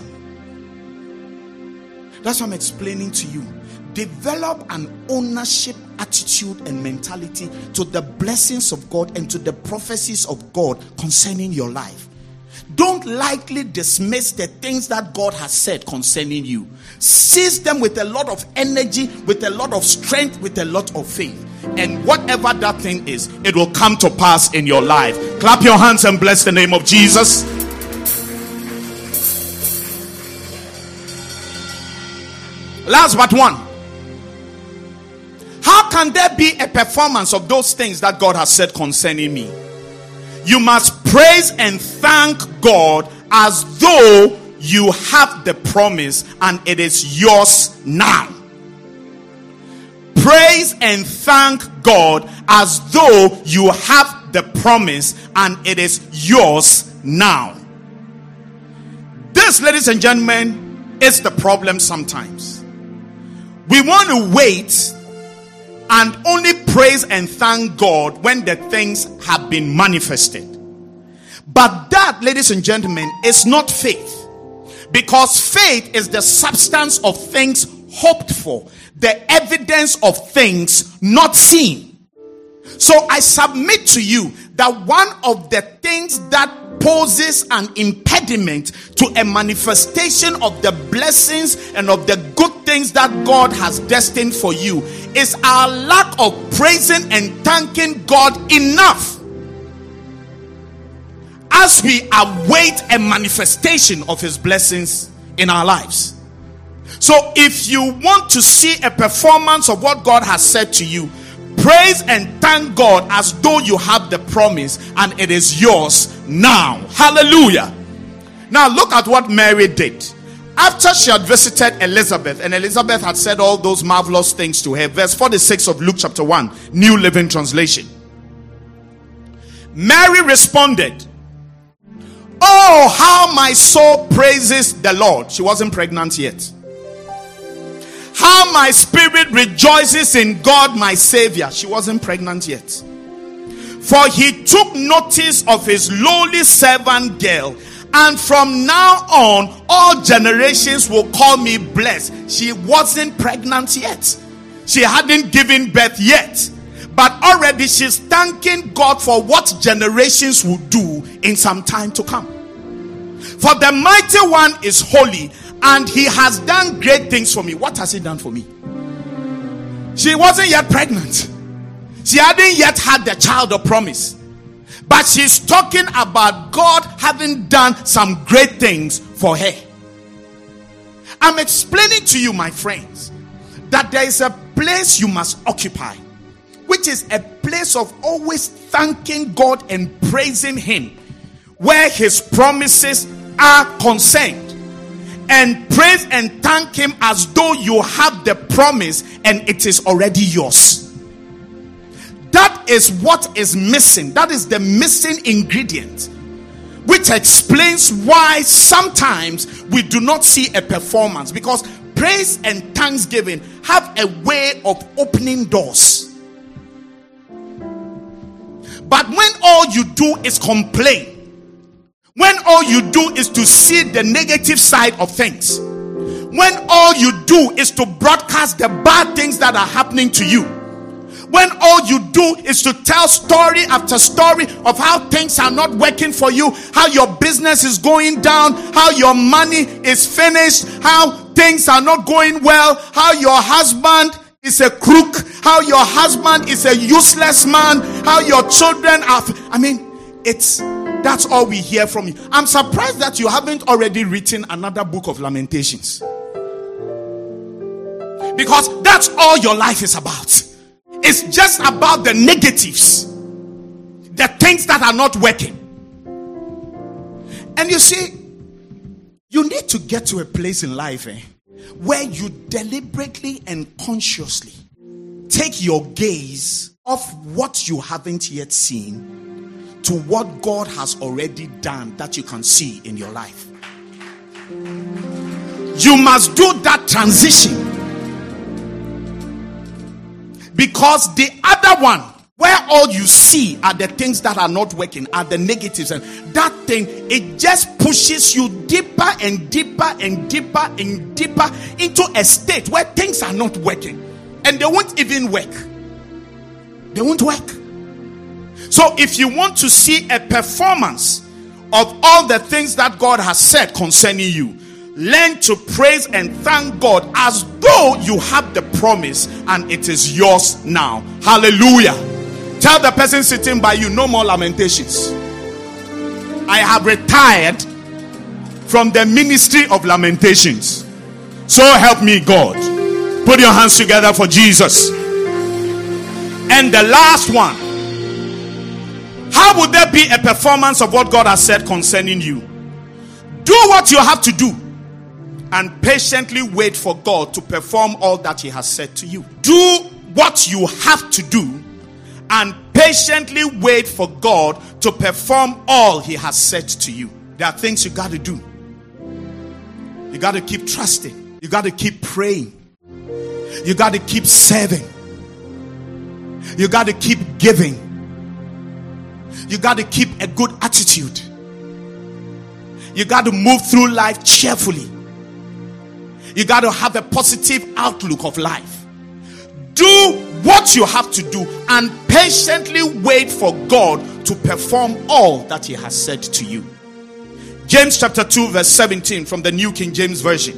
That's what I'm explaining to you. Develop an ownership attitude and mentality to the blessings of God and to the prophecies of God concerning your life. Don't lightly dismiss the things that God has said concerning you. Seize them with a lot of energy, with a lot of strength, with a lot of faith. And whatever that thing is, it will come to pass in your life. Clap your hands and bless the name of Jesus. Last but one. How can there be a performance of those things that God has said concerning me? You must praise and thank God as though you have the promise and it is yours now. Praise and thank God as though you have the promise and it is yours now. This, ladies and gentlemen, is the problem sometimes. We want to wait and only praise and thank God when the things have been manifested. But that, ladies and gentlemen, is not faith. Because faith is the substance of things hoped for, the evidence of things not seen. So I submit to you that one of the things that poses an impediment to a manifestation of the blessings and of the good things that God has destined for you is our lack of praising and thanking God enough as we await a manifestation of his blessings in our lives. So if you want to see a performance of what God has said to you, praise and thank God as though you have the promise and it is yours now. Hallelujah. Now look at what Mary did. After she had visited Elizabeth, and Elizabeth had said all those marvelous things to her. Verse 46 of Luke chapter 1, New Living Translation. Mary responded, "Oh, how my soul praises the Lord." She wasn't pregnant yet. "How my spirit rejoices in God my Savior." She wasn't pregnant yet. "For he took notice of his lowly servant girl. And from now on, all generations will call me blessed." She wasn't pregnant yet. She hadn't given birth yet. But already she's thanking God for what generations will do in some time to come. "For the mighty one is holy, and he has done great things for me." What has he done for me? She wasn't yet pregnant. She hadn't yet had the child of promise. But she's talking about God having done some great things for her. I'm explaining to you, my friends, that there is a place you must occupy, which is a place of always thanking God and praising him, where his promises are concerned. And praise and thank him as though you have the promise and it is already yours. That is what is missing. That is the missing ingredient, which explains why sometimes we do not see a performance, because praise and thanksgiving have a way of opening doors. But when all you do is complain, when all you do is to see the negative side of things, when all you do is to broadcast the bad things that are happening to you, when all you do is to tell story after story of how things are not working for you, how your business is going down, how your money is finished, how things are not going well, how your husband is a crook, how your husband is a useless man, how your children are, that's all we hear from you. I'm surprised that you haven't already written another book of Lamentations, because that's all your life is about. It's just about the negatives, the things that are not working. And you see, you need to get to a place in life where you deliberately and consciously take your gaze off what you haven't yet seen to what God has already done that you can see in your life. You must do that transition. Because the other one, where all you see are the things that are not working, are the negatives, and that thing, it just pushes you deeper and deeper and deeper and deeper into a state where things are not working, and they won't even work. They won't work. So if you want to see a performance of all the things that God has said concerning you, learn to praise and thank God as though you have the promise and it is yours now. Hallelujah. Tell the person sitting by you, no more lamentations. I have retired from the ministry of lamentations. So help me God. Put your hands together for Jesus. And the last one. How would there be a performance of what God has said concerning you? Do what you have to do and patiently wait for God to perform all that he has said to you. Do what you have to do and patiently wait for God to perform all he has said to you. There are things you got to do. You got to keep trusting. You got to keep praying. You got to keep serving. You got to keep giving. You got to keep a good attitude. You got to move through life cheerfully. You got to have a positive outlook of life. Do what you have to do and patiently wait for God to perform all that he has said to you. James chapter 2 verse 17 from the New King James Version.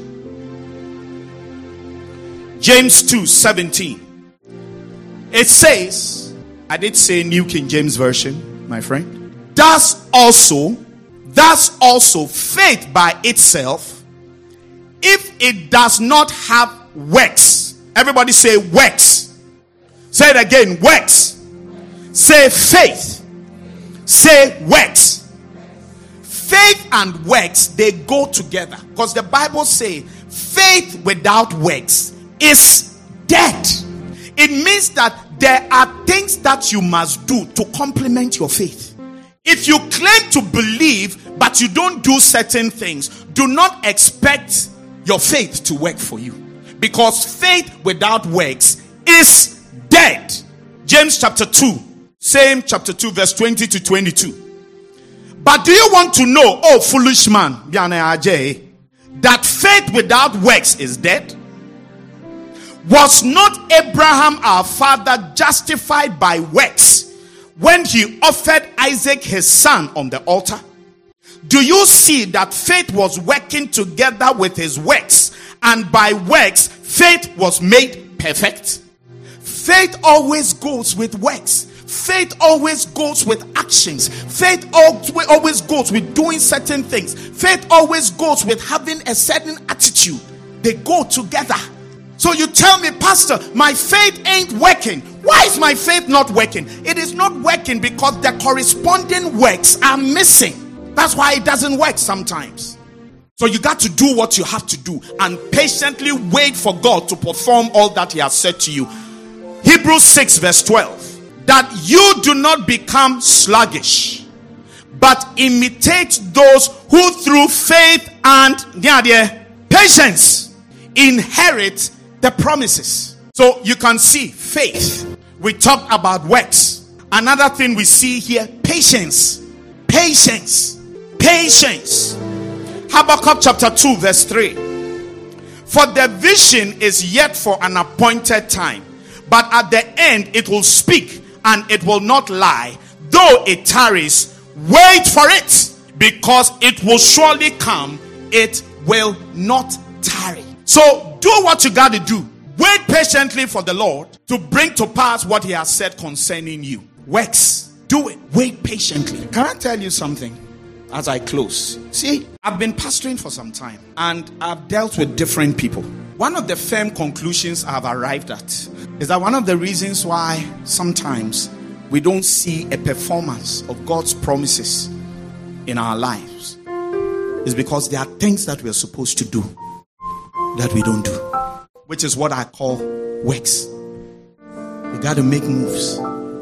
James 2:17. It says, I did say New King James Version, my friend. Thus also faith by itself, if it does not have works. Everybody say works. Say it again, works. Say faith. Say works. faith and works, they go together. Because the Bible says faith without works is dead. It means that there are things that you must do to complement your faith. If you claim to believe but you don't do certain things, do not expect your faith to work for you. Because faith without works is dead. James chapter 2, same chapter 2 verse 20 to 22. But do you want to know, oh foolish man, that faith without works is dead? Was not Abraham our father justified by works when he offered Isaac his son on the altar? Do you see that faith was working together with his works, and by works faith was made perfect? Faith always goes with works. Faith always goes with actions. Faith always goes with doing certain things. Faith always goes with having a certain attitude. They go together. So you tell me, Pastor, my faith ain't working. Why is my faith not working? It is not working because the corresponding works are missing. That's why it doesn't work sometimes. So you got to do what you have to do and patiently wait for God to perform all that he has said to you. Hebrews 6 verse 12. That you do not become sluggish, but imitate those who through faith and patience inherit the promises. So you can see faith. We talked about works. Another thing we see here, patience. Patience. Patience. Habakkuk chapter 2 verse 3. For the vision is yet for an appointed time, but at the end it will speak and it will not lie. Though it tarries, wait for it, because it will surely come. It will not tarry. So do what you got to do. Wait patiently for the Lord to bring to pass what he has said concerning you. Works. Do it. Wait patiently. Can I tell you something as I close? See, I've been pastoring for some time and I've dealt with different people. One of the firm conclusions I've arrived at is that one of the reasons why sometimes we don't see a performance of God's promises in our lives is because there are things that we're supposed to do that we don't do, which is what I call works. You got to make moves.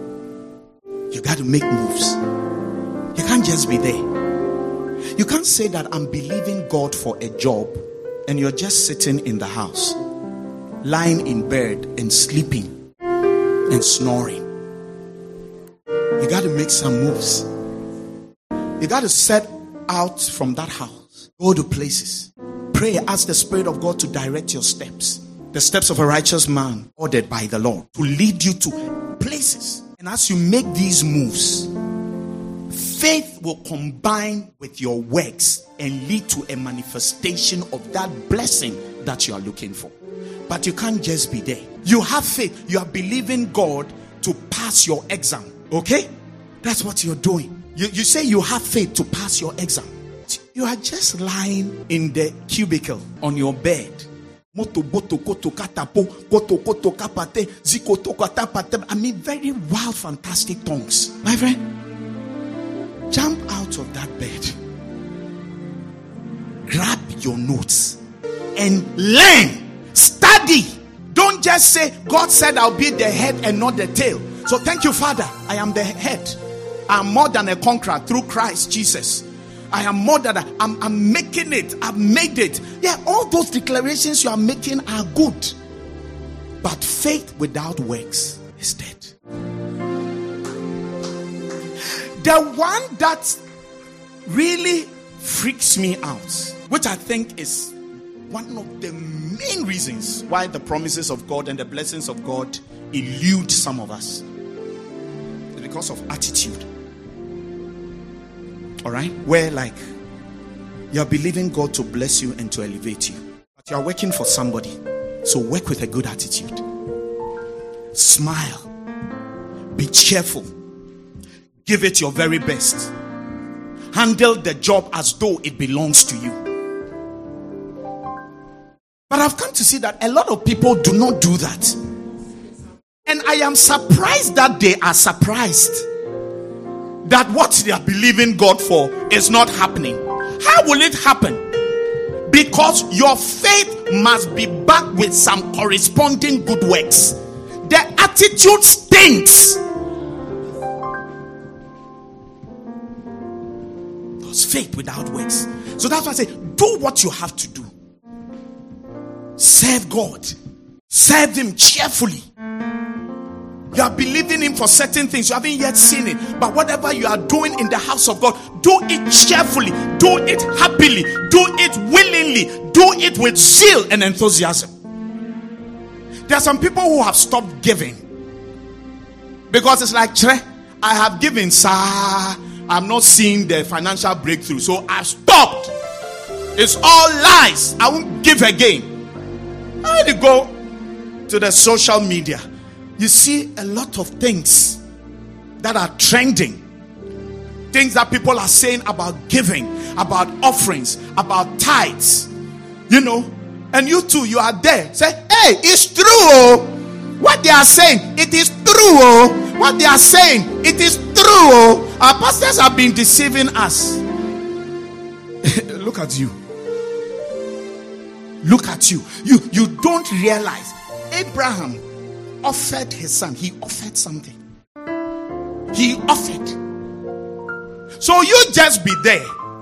You got to make moves. You can't just be there. You can't say that I'm believing God for a job and you're just sitting in the house, lying in bed and sleeping and snoring. You got to make some moves. You got to set out from that house, go to places, pray, ask the Spirit of God to direct your steps. The steps of a righteous man ordered by the Lord to lead you to places. And as you make these moves, faith will combine with your works and lead to a manifestation of that blessing that you are looking for. But you can't just be there. You have faith. You are believing God to pass your exam. Okay? That's what you're doing. You say you have faith to pass your exam. You are just lying in the cubicle on your bed. I mean, very wild, fantastic tongues. My friend, jump out of that bed. Grab your notes and learn. Study. Don't just say, God said I'll be the head and not the tail. So thank you, Father. I am the head. I am more than a conqueror through Christ Jesus. I am more than I'm making it. I've made it. Yeah, all those declarations you are making are good. But faith without works is dead. The one that really freaks me out, which I think is one of the main reasons why the promises of God and the blessings of God elude some of us, is because of attitude. Alright? Where like you're believing God to bless you and to elevate you, but you're working for somebody. So work with a good attitude. Smile. Be cheerful. Give it your very best. Handle the job as though it belongs to you. But I've come to see that a lot of people do not do that. And I am surprised that they are surprised. that what they are believing God for is not happening. How will it happen? Because your faith must be backed with some corresponding good works. The attitude stinks. There's faith without works. So that's why I say, do what you have to do. Serve God. Serve Him cheerfully. You are believing Him for certain things. You haven't yet seen it. But whatever you are doing in the house of God, do it cheerfully. Do it happily. Do it willingly. Do it with zeal and enthusiasm. There are some people who have stopped giving. Because it's like, I have given, sir. I'm not seeing the financial breakthrough. So I've stopped. It's all lies. I won't give again. How do you go to the social media? You see a lot of things that are trending. Things that people are saying about giving, about offerings, about tithes. You know, and you too, you are there. Say, hey, it's true. Oh. What they are saying, it is true. Oh. What they are saying, it is true. Oh. Our pastors have been deceiving us. Look at you. Look at you. You don't realize Abraham offered his son. He offered something. He offered. So you just be there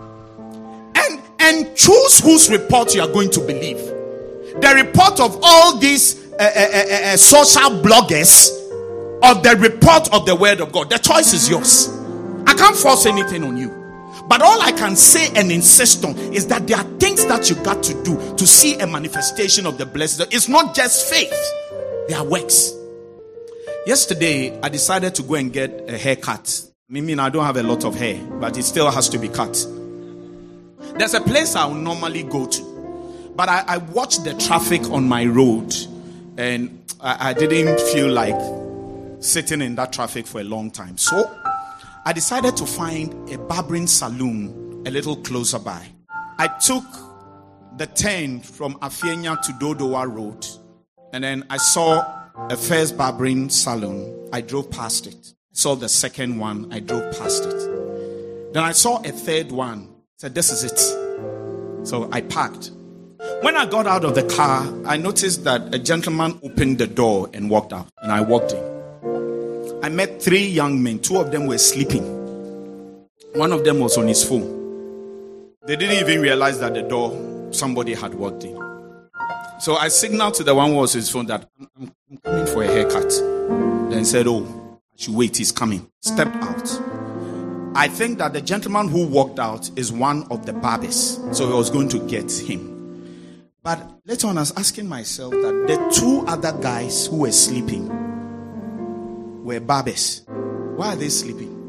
and choose whose report you are going to believe. The report of all these social bloggers, or the report of the word of God. The choice is yours. I can't force anything on you. But all I can say and insist on is that there are things that you got to do to see a manifestation of the blessing. It's not just faith. There are works. Yesterday, I decided to go and get a haircut. I mean, I don't have a lot of hair, but it still has to be cut. There's a place I will normally go to. But I watched the traffic on my road, and I didn't feel like sitting in that traffic for a long time. So I decided to find a barbering salon a little closer by. I took the turn from Afienya to Dodowa Road, and then I saw a first barbering salon. I drove past it. I saw the second one. I drove past it. Then I saw a third one. I said, this is it. So I parked. When I got out of the car, I noticed that a gentleman opened the door and walked out. And I walked in. I met 3 young men. 2 of them were sleeping. One of them was on his phone. They didn't even realize that the door, somebody had walked in. So I signaled to the one who was his phone that I'm coming for a haircut. Then said, oh, I should wait, he's coming. Stepped out. I think that the gentleman who walked out is one of the barbers. So he was going to get him. But later on I was asking myself that the 2 other guys who were sleeping were barbers. Why are they sleeping?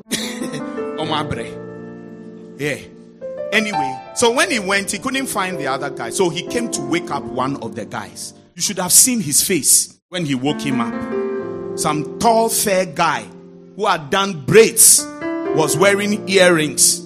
Yeah. Anyway, so when he went, he couldn't find the other guy. So he came to wake up one of the guys. You should have seen his face when he woke him up. Some tall, fair guy who had done braids was wearing earrings.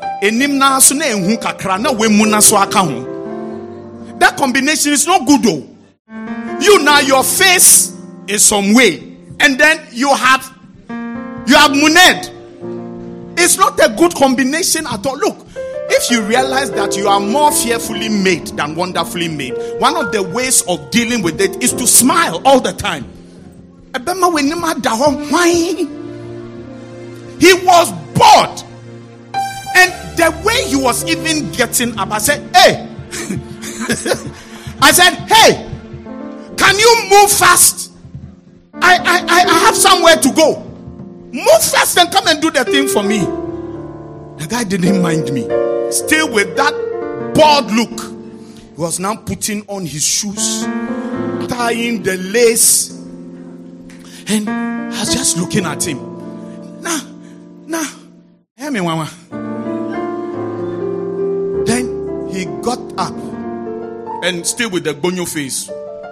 That combination is not good though. You now, your face is some way. And then you have muned. It's not a good combination at all. Look, if you realize that you are more fearfully made than wonderfully made, one of the ways of dealing with it is to smile all the time. He was bored. And the way he was even getting up, I said, hey. I said, hey, can you move fast? I have somewhere to go. Move fast and come and do the thing for me. The guy didn't mind me. Still with that bored look, he was now putting on his shoes, tying the lace, and I was just looking at him. Nah, hear me, mama. Then he got up and still with the bonyo face,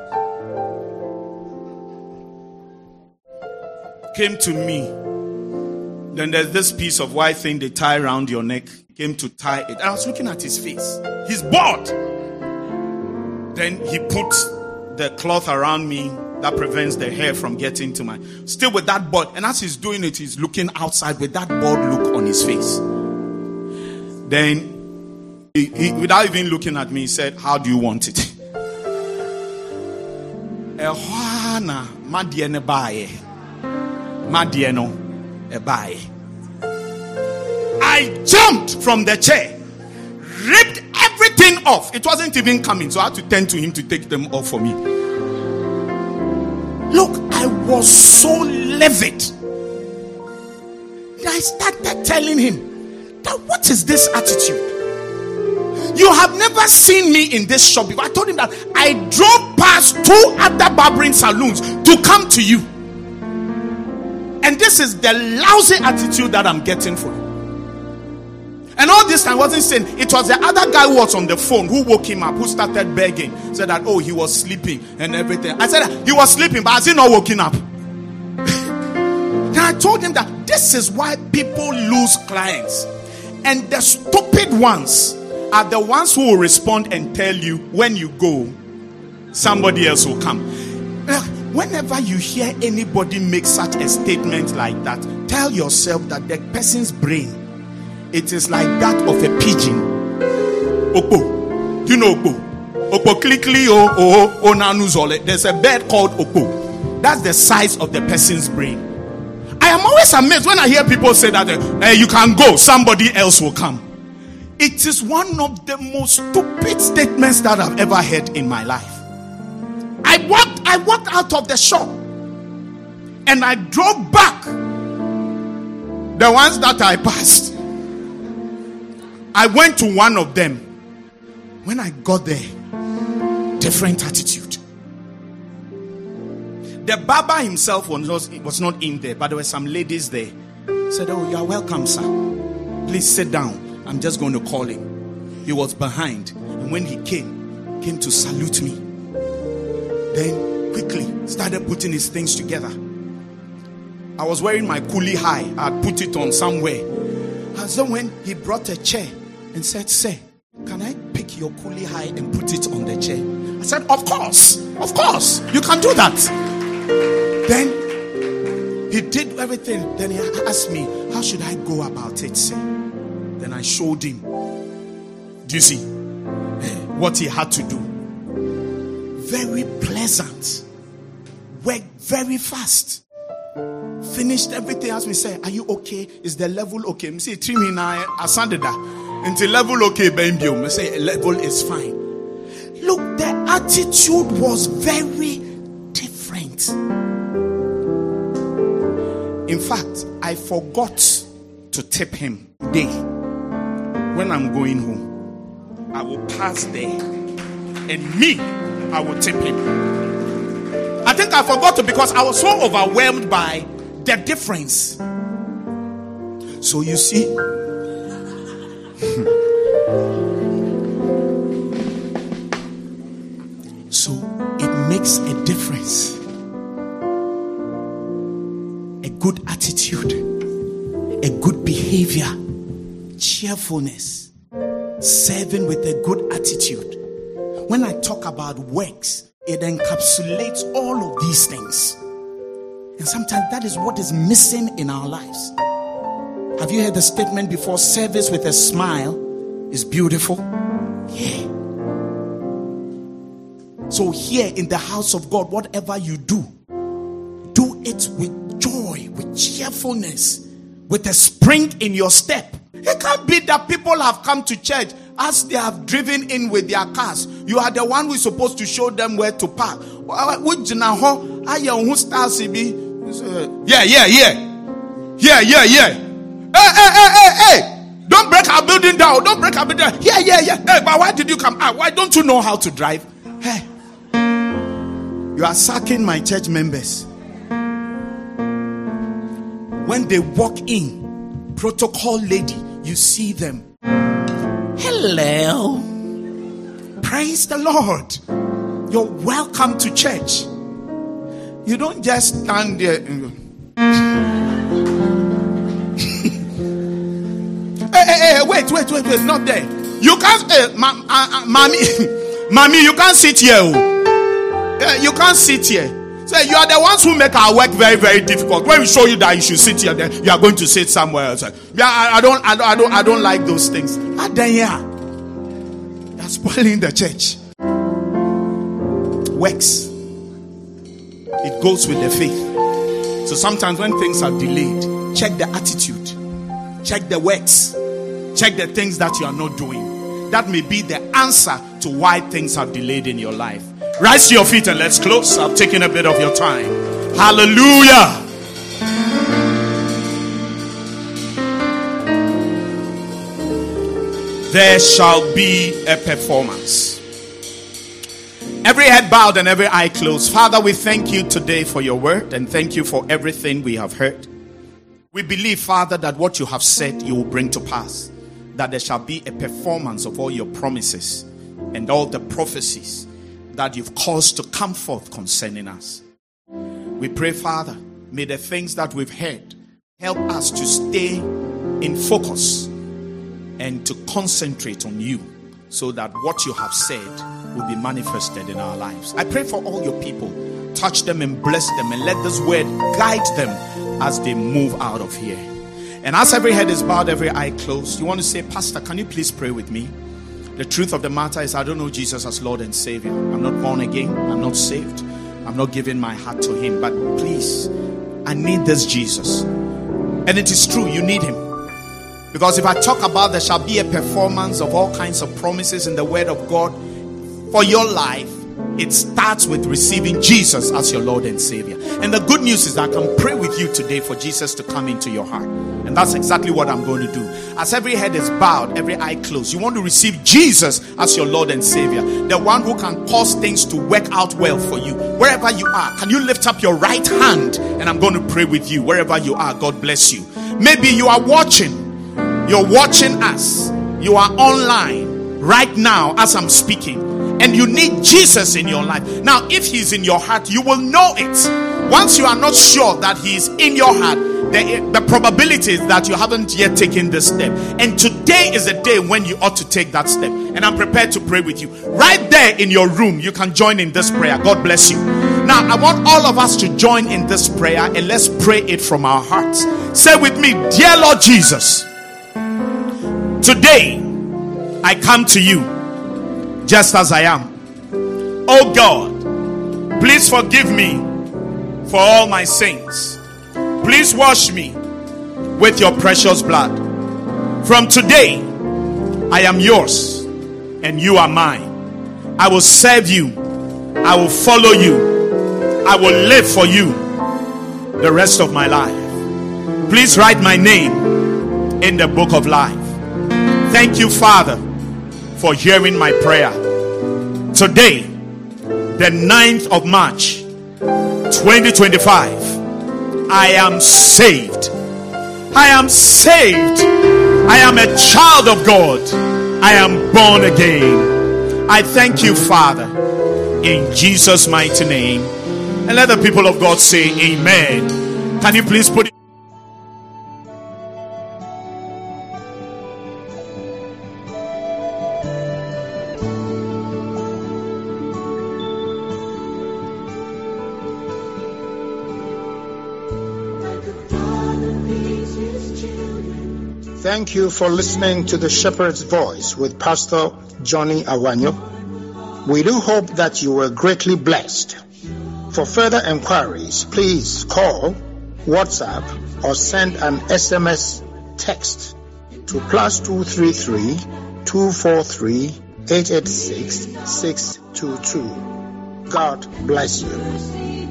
came to me. Then there's this piece of white thing they tie around your neck. He came to tie it. I was looking at his face. He's bored. Then he put the cloth around me. that prevents the hair from getting to my... Still with that board. And as he's doing it, he's looking outside with that bored look on his face. Then, he without even looking at me, he said, how do you want it? I jumped from the chair, ripped everything off. It wasn't even coming, so I had to turn to him to take them off for me. Look, I was so livid. I started telling him that what is this attitude? You have never seen me in this shop before. I told him that I drove past 2 other barbering salons to come to you. And this is the lousy attitude that I'm getting from you. And all this time I wasn't saying, it was the other guy who was on the phone who woke him up, who started begging, said that, oh, he was sleeping and everything. I said, he was sleeping, but has he not woken up? And I told him that this is why people lose clients. And the stupid ones are the ones who will respond and tell you, when you go, somebody else will come. Whenever you hear anybody make such a statement like that, tell yourself that the person's brain, it is like that of a pigeon. Okpo. Do you know Okpo? Okpo klikli o nanuzole. There's a bird called Okpo. That's the size of the person's brain. I am always amazed when I hear people say that you can go, somebody else will come. It is one of the most stupid statements that I've ever heard in my life. I walked out of the shop and I drove back. The ones that I passed, I went to one of them. When I got there, different attitude. The barber himself was not in there, but there were some ladies there. Said, oh, you are welcome, sir. Please sit down. I'm just going to call him. He was behind. And when he came to salute me. Then quickly started putting his things together. I was wearing my coolie high. I put it on somewhere. And so when he brought a chair and said, sir, can I pick your coolie high and put it on the chair? I said, of course, you can do that. Then he did everything. Then he asked me, how should I go about it, sir? Then I showed him. Do you see what he had to do? Very pleasant. Worked very fast. Finished everything. Asked me, say, are you okay? Is the level okay? Me say, trim in I sanded that. Until level okay, baby. Me say, level is fine. Look, the attitude was very different. In fact, I forgot to tip him today. When I'm going home, I will pass there, and me, I will tip him. I think I forgot to because I was so overwhelmed by the difference. So you see, so it makes a difference. A good attitude, a good behavior, cheerfulness, serving with a good attitude. When I talk about works, it encapsulates all of these things. And sometimes that is what is missing in our lives. Have you heard the statement before? Service with a smile is beautiful. Yeah. So here in the house of God, whatever you do, do it with joy, with cheerfulness, with a spring in your step. It can't be that people have come to church as they have driven in with their cars. You are the one who is supposed to show them where to park. Yeah. Hey. Don't break our building down. Yeah. Hey, but why did you come out? Why don't you know how to drive? Hey. You are sacking my church members. When they walk in, protocol lady, you see them. Hello. Praise the Lord. You're welcome to church. You don't just stand there and go. Hey, wait, not there. You can't, mommy, you can't sit here. You can't sit here. Say, you are the ones who make our work very, very difficult. When we show you that you should sit here, then you are going to sit somewhere else. Yeah, I don't like those things. And then you're spoiling the church. Works. It goes with the faith. So sometimes when things are delayed, check the attitude, check the works, check the things that you are not doing. That may be the answer to why things are delayed in your life. Rise to your feet and let's close. I've taken a bit of your time. Hallelujah. There shall be a performance. Every head bowed and every eye closed. Father, we thank you today for your word and thank you for everything we have heard. We believe, Father, that what you have said you will bring to pass. That there shall be a performance of all your promises and all the prophecies that you've caused to come forth concerning us. We pray, Father, may the things that we've heard help us to stay in focus and to concentrate on you so that what you have said will be manifested in our lives. I pray for all your people. Touch them and bless them and let this word guide them as they move out of here. And as every head is bowed, every eye closed, you want to say, Pastor, can you please pray with me? The truth of the matter is I don't know Jesus as Lord and Savior. I'm not born again. I'm not saved. I'm not giving my heart to him. But please, I need this Jesus. And it is true, you need him. Because if I talk about there shall be a performance of all kinds of promises in the word of God for your life, it starts with receiving Jesus as your Lord and Savior. And the good news is that I can pray with you today for Jesus to come into your heart. And that's exactly what I'm going to do. As every head is bowed, every eye closed, you want to receive Jesus as your Lord and Savior. The one who can cause things to work out well for you. Wherever you are, can you lift up your right hand? And I'm going to pray with you. Wherever you are, God bless you. Maybe you are watching. You're watching us. You are online right now as I'm speaking. And you need Jesus in your life. Now, if he's in your heart, you will know it. Once you are not sure that he is in your heart, the probability is that you haven't yet taken this step. And today is a day when you ought to take that step. And I'm prepared to pray with you. Right there in your room, you can join in this prayer. God bless you. Now, I want all of us to join in this prayer and let's pray it from our hearts. Say with me, Dear Lord Jesus, today I come to you just as I am. Oh God, please forgive me for all my sins. Please wash me with your precious blood. From today, I am yours and you are mine. I will serve you. I will follow you. I will live for you the rest of my life. Please write my name in the book of life. Thank you, Father, for hearing my prayer. Today, the 9th of March, 2025, I am saved. I am saved. I am a child of God. I am born again. I thank you, Father, in Jesus' mighty name. And let the people of God say amen. Can you please put it? Thank you for listening to the Shepherd's Voice with Pastor Johnny Awanyo. We do hope that you were greatly blessed. For further enquiries, please call, WhatsApp, or send an SMS text to +233 243 886 622. God bless you.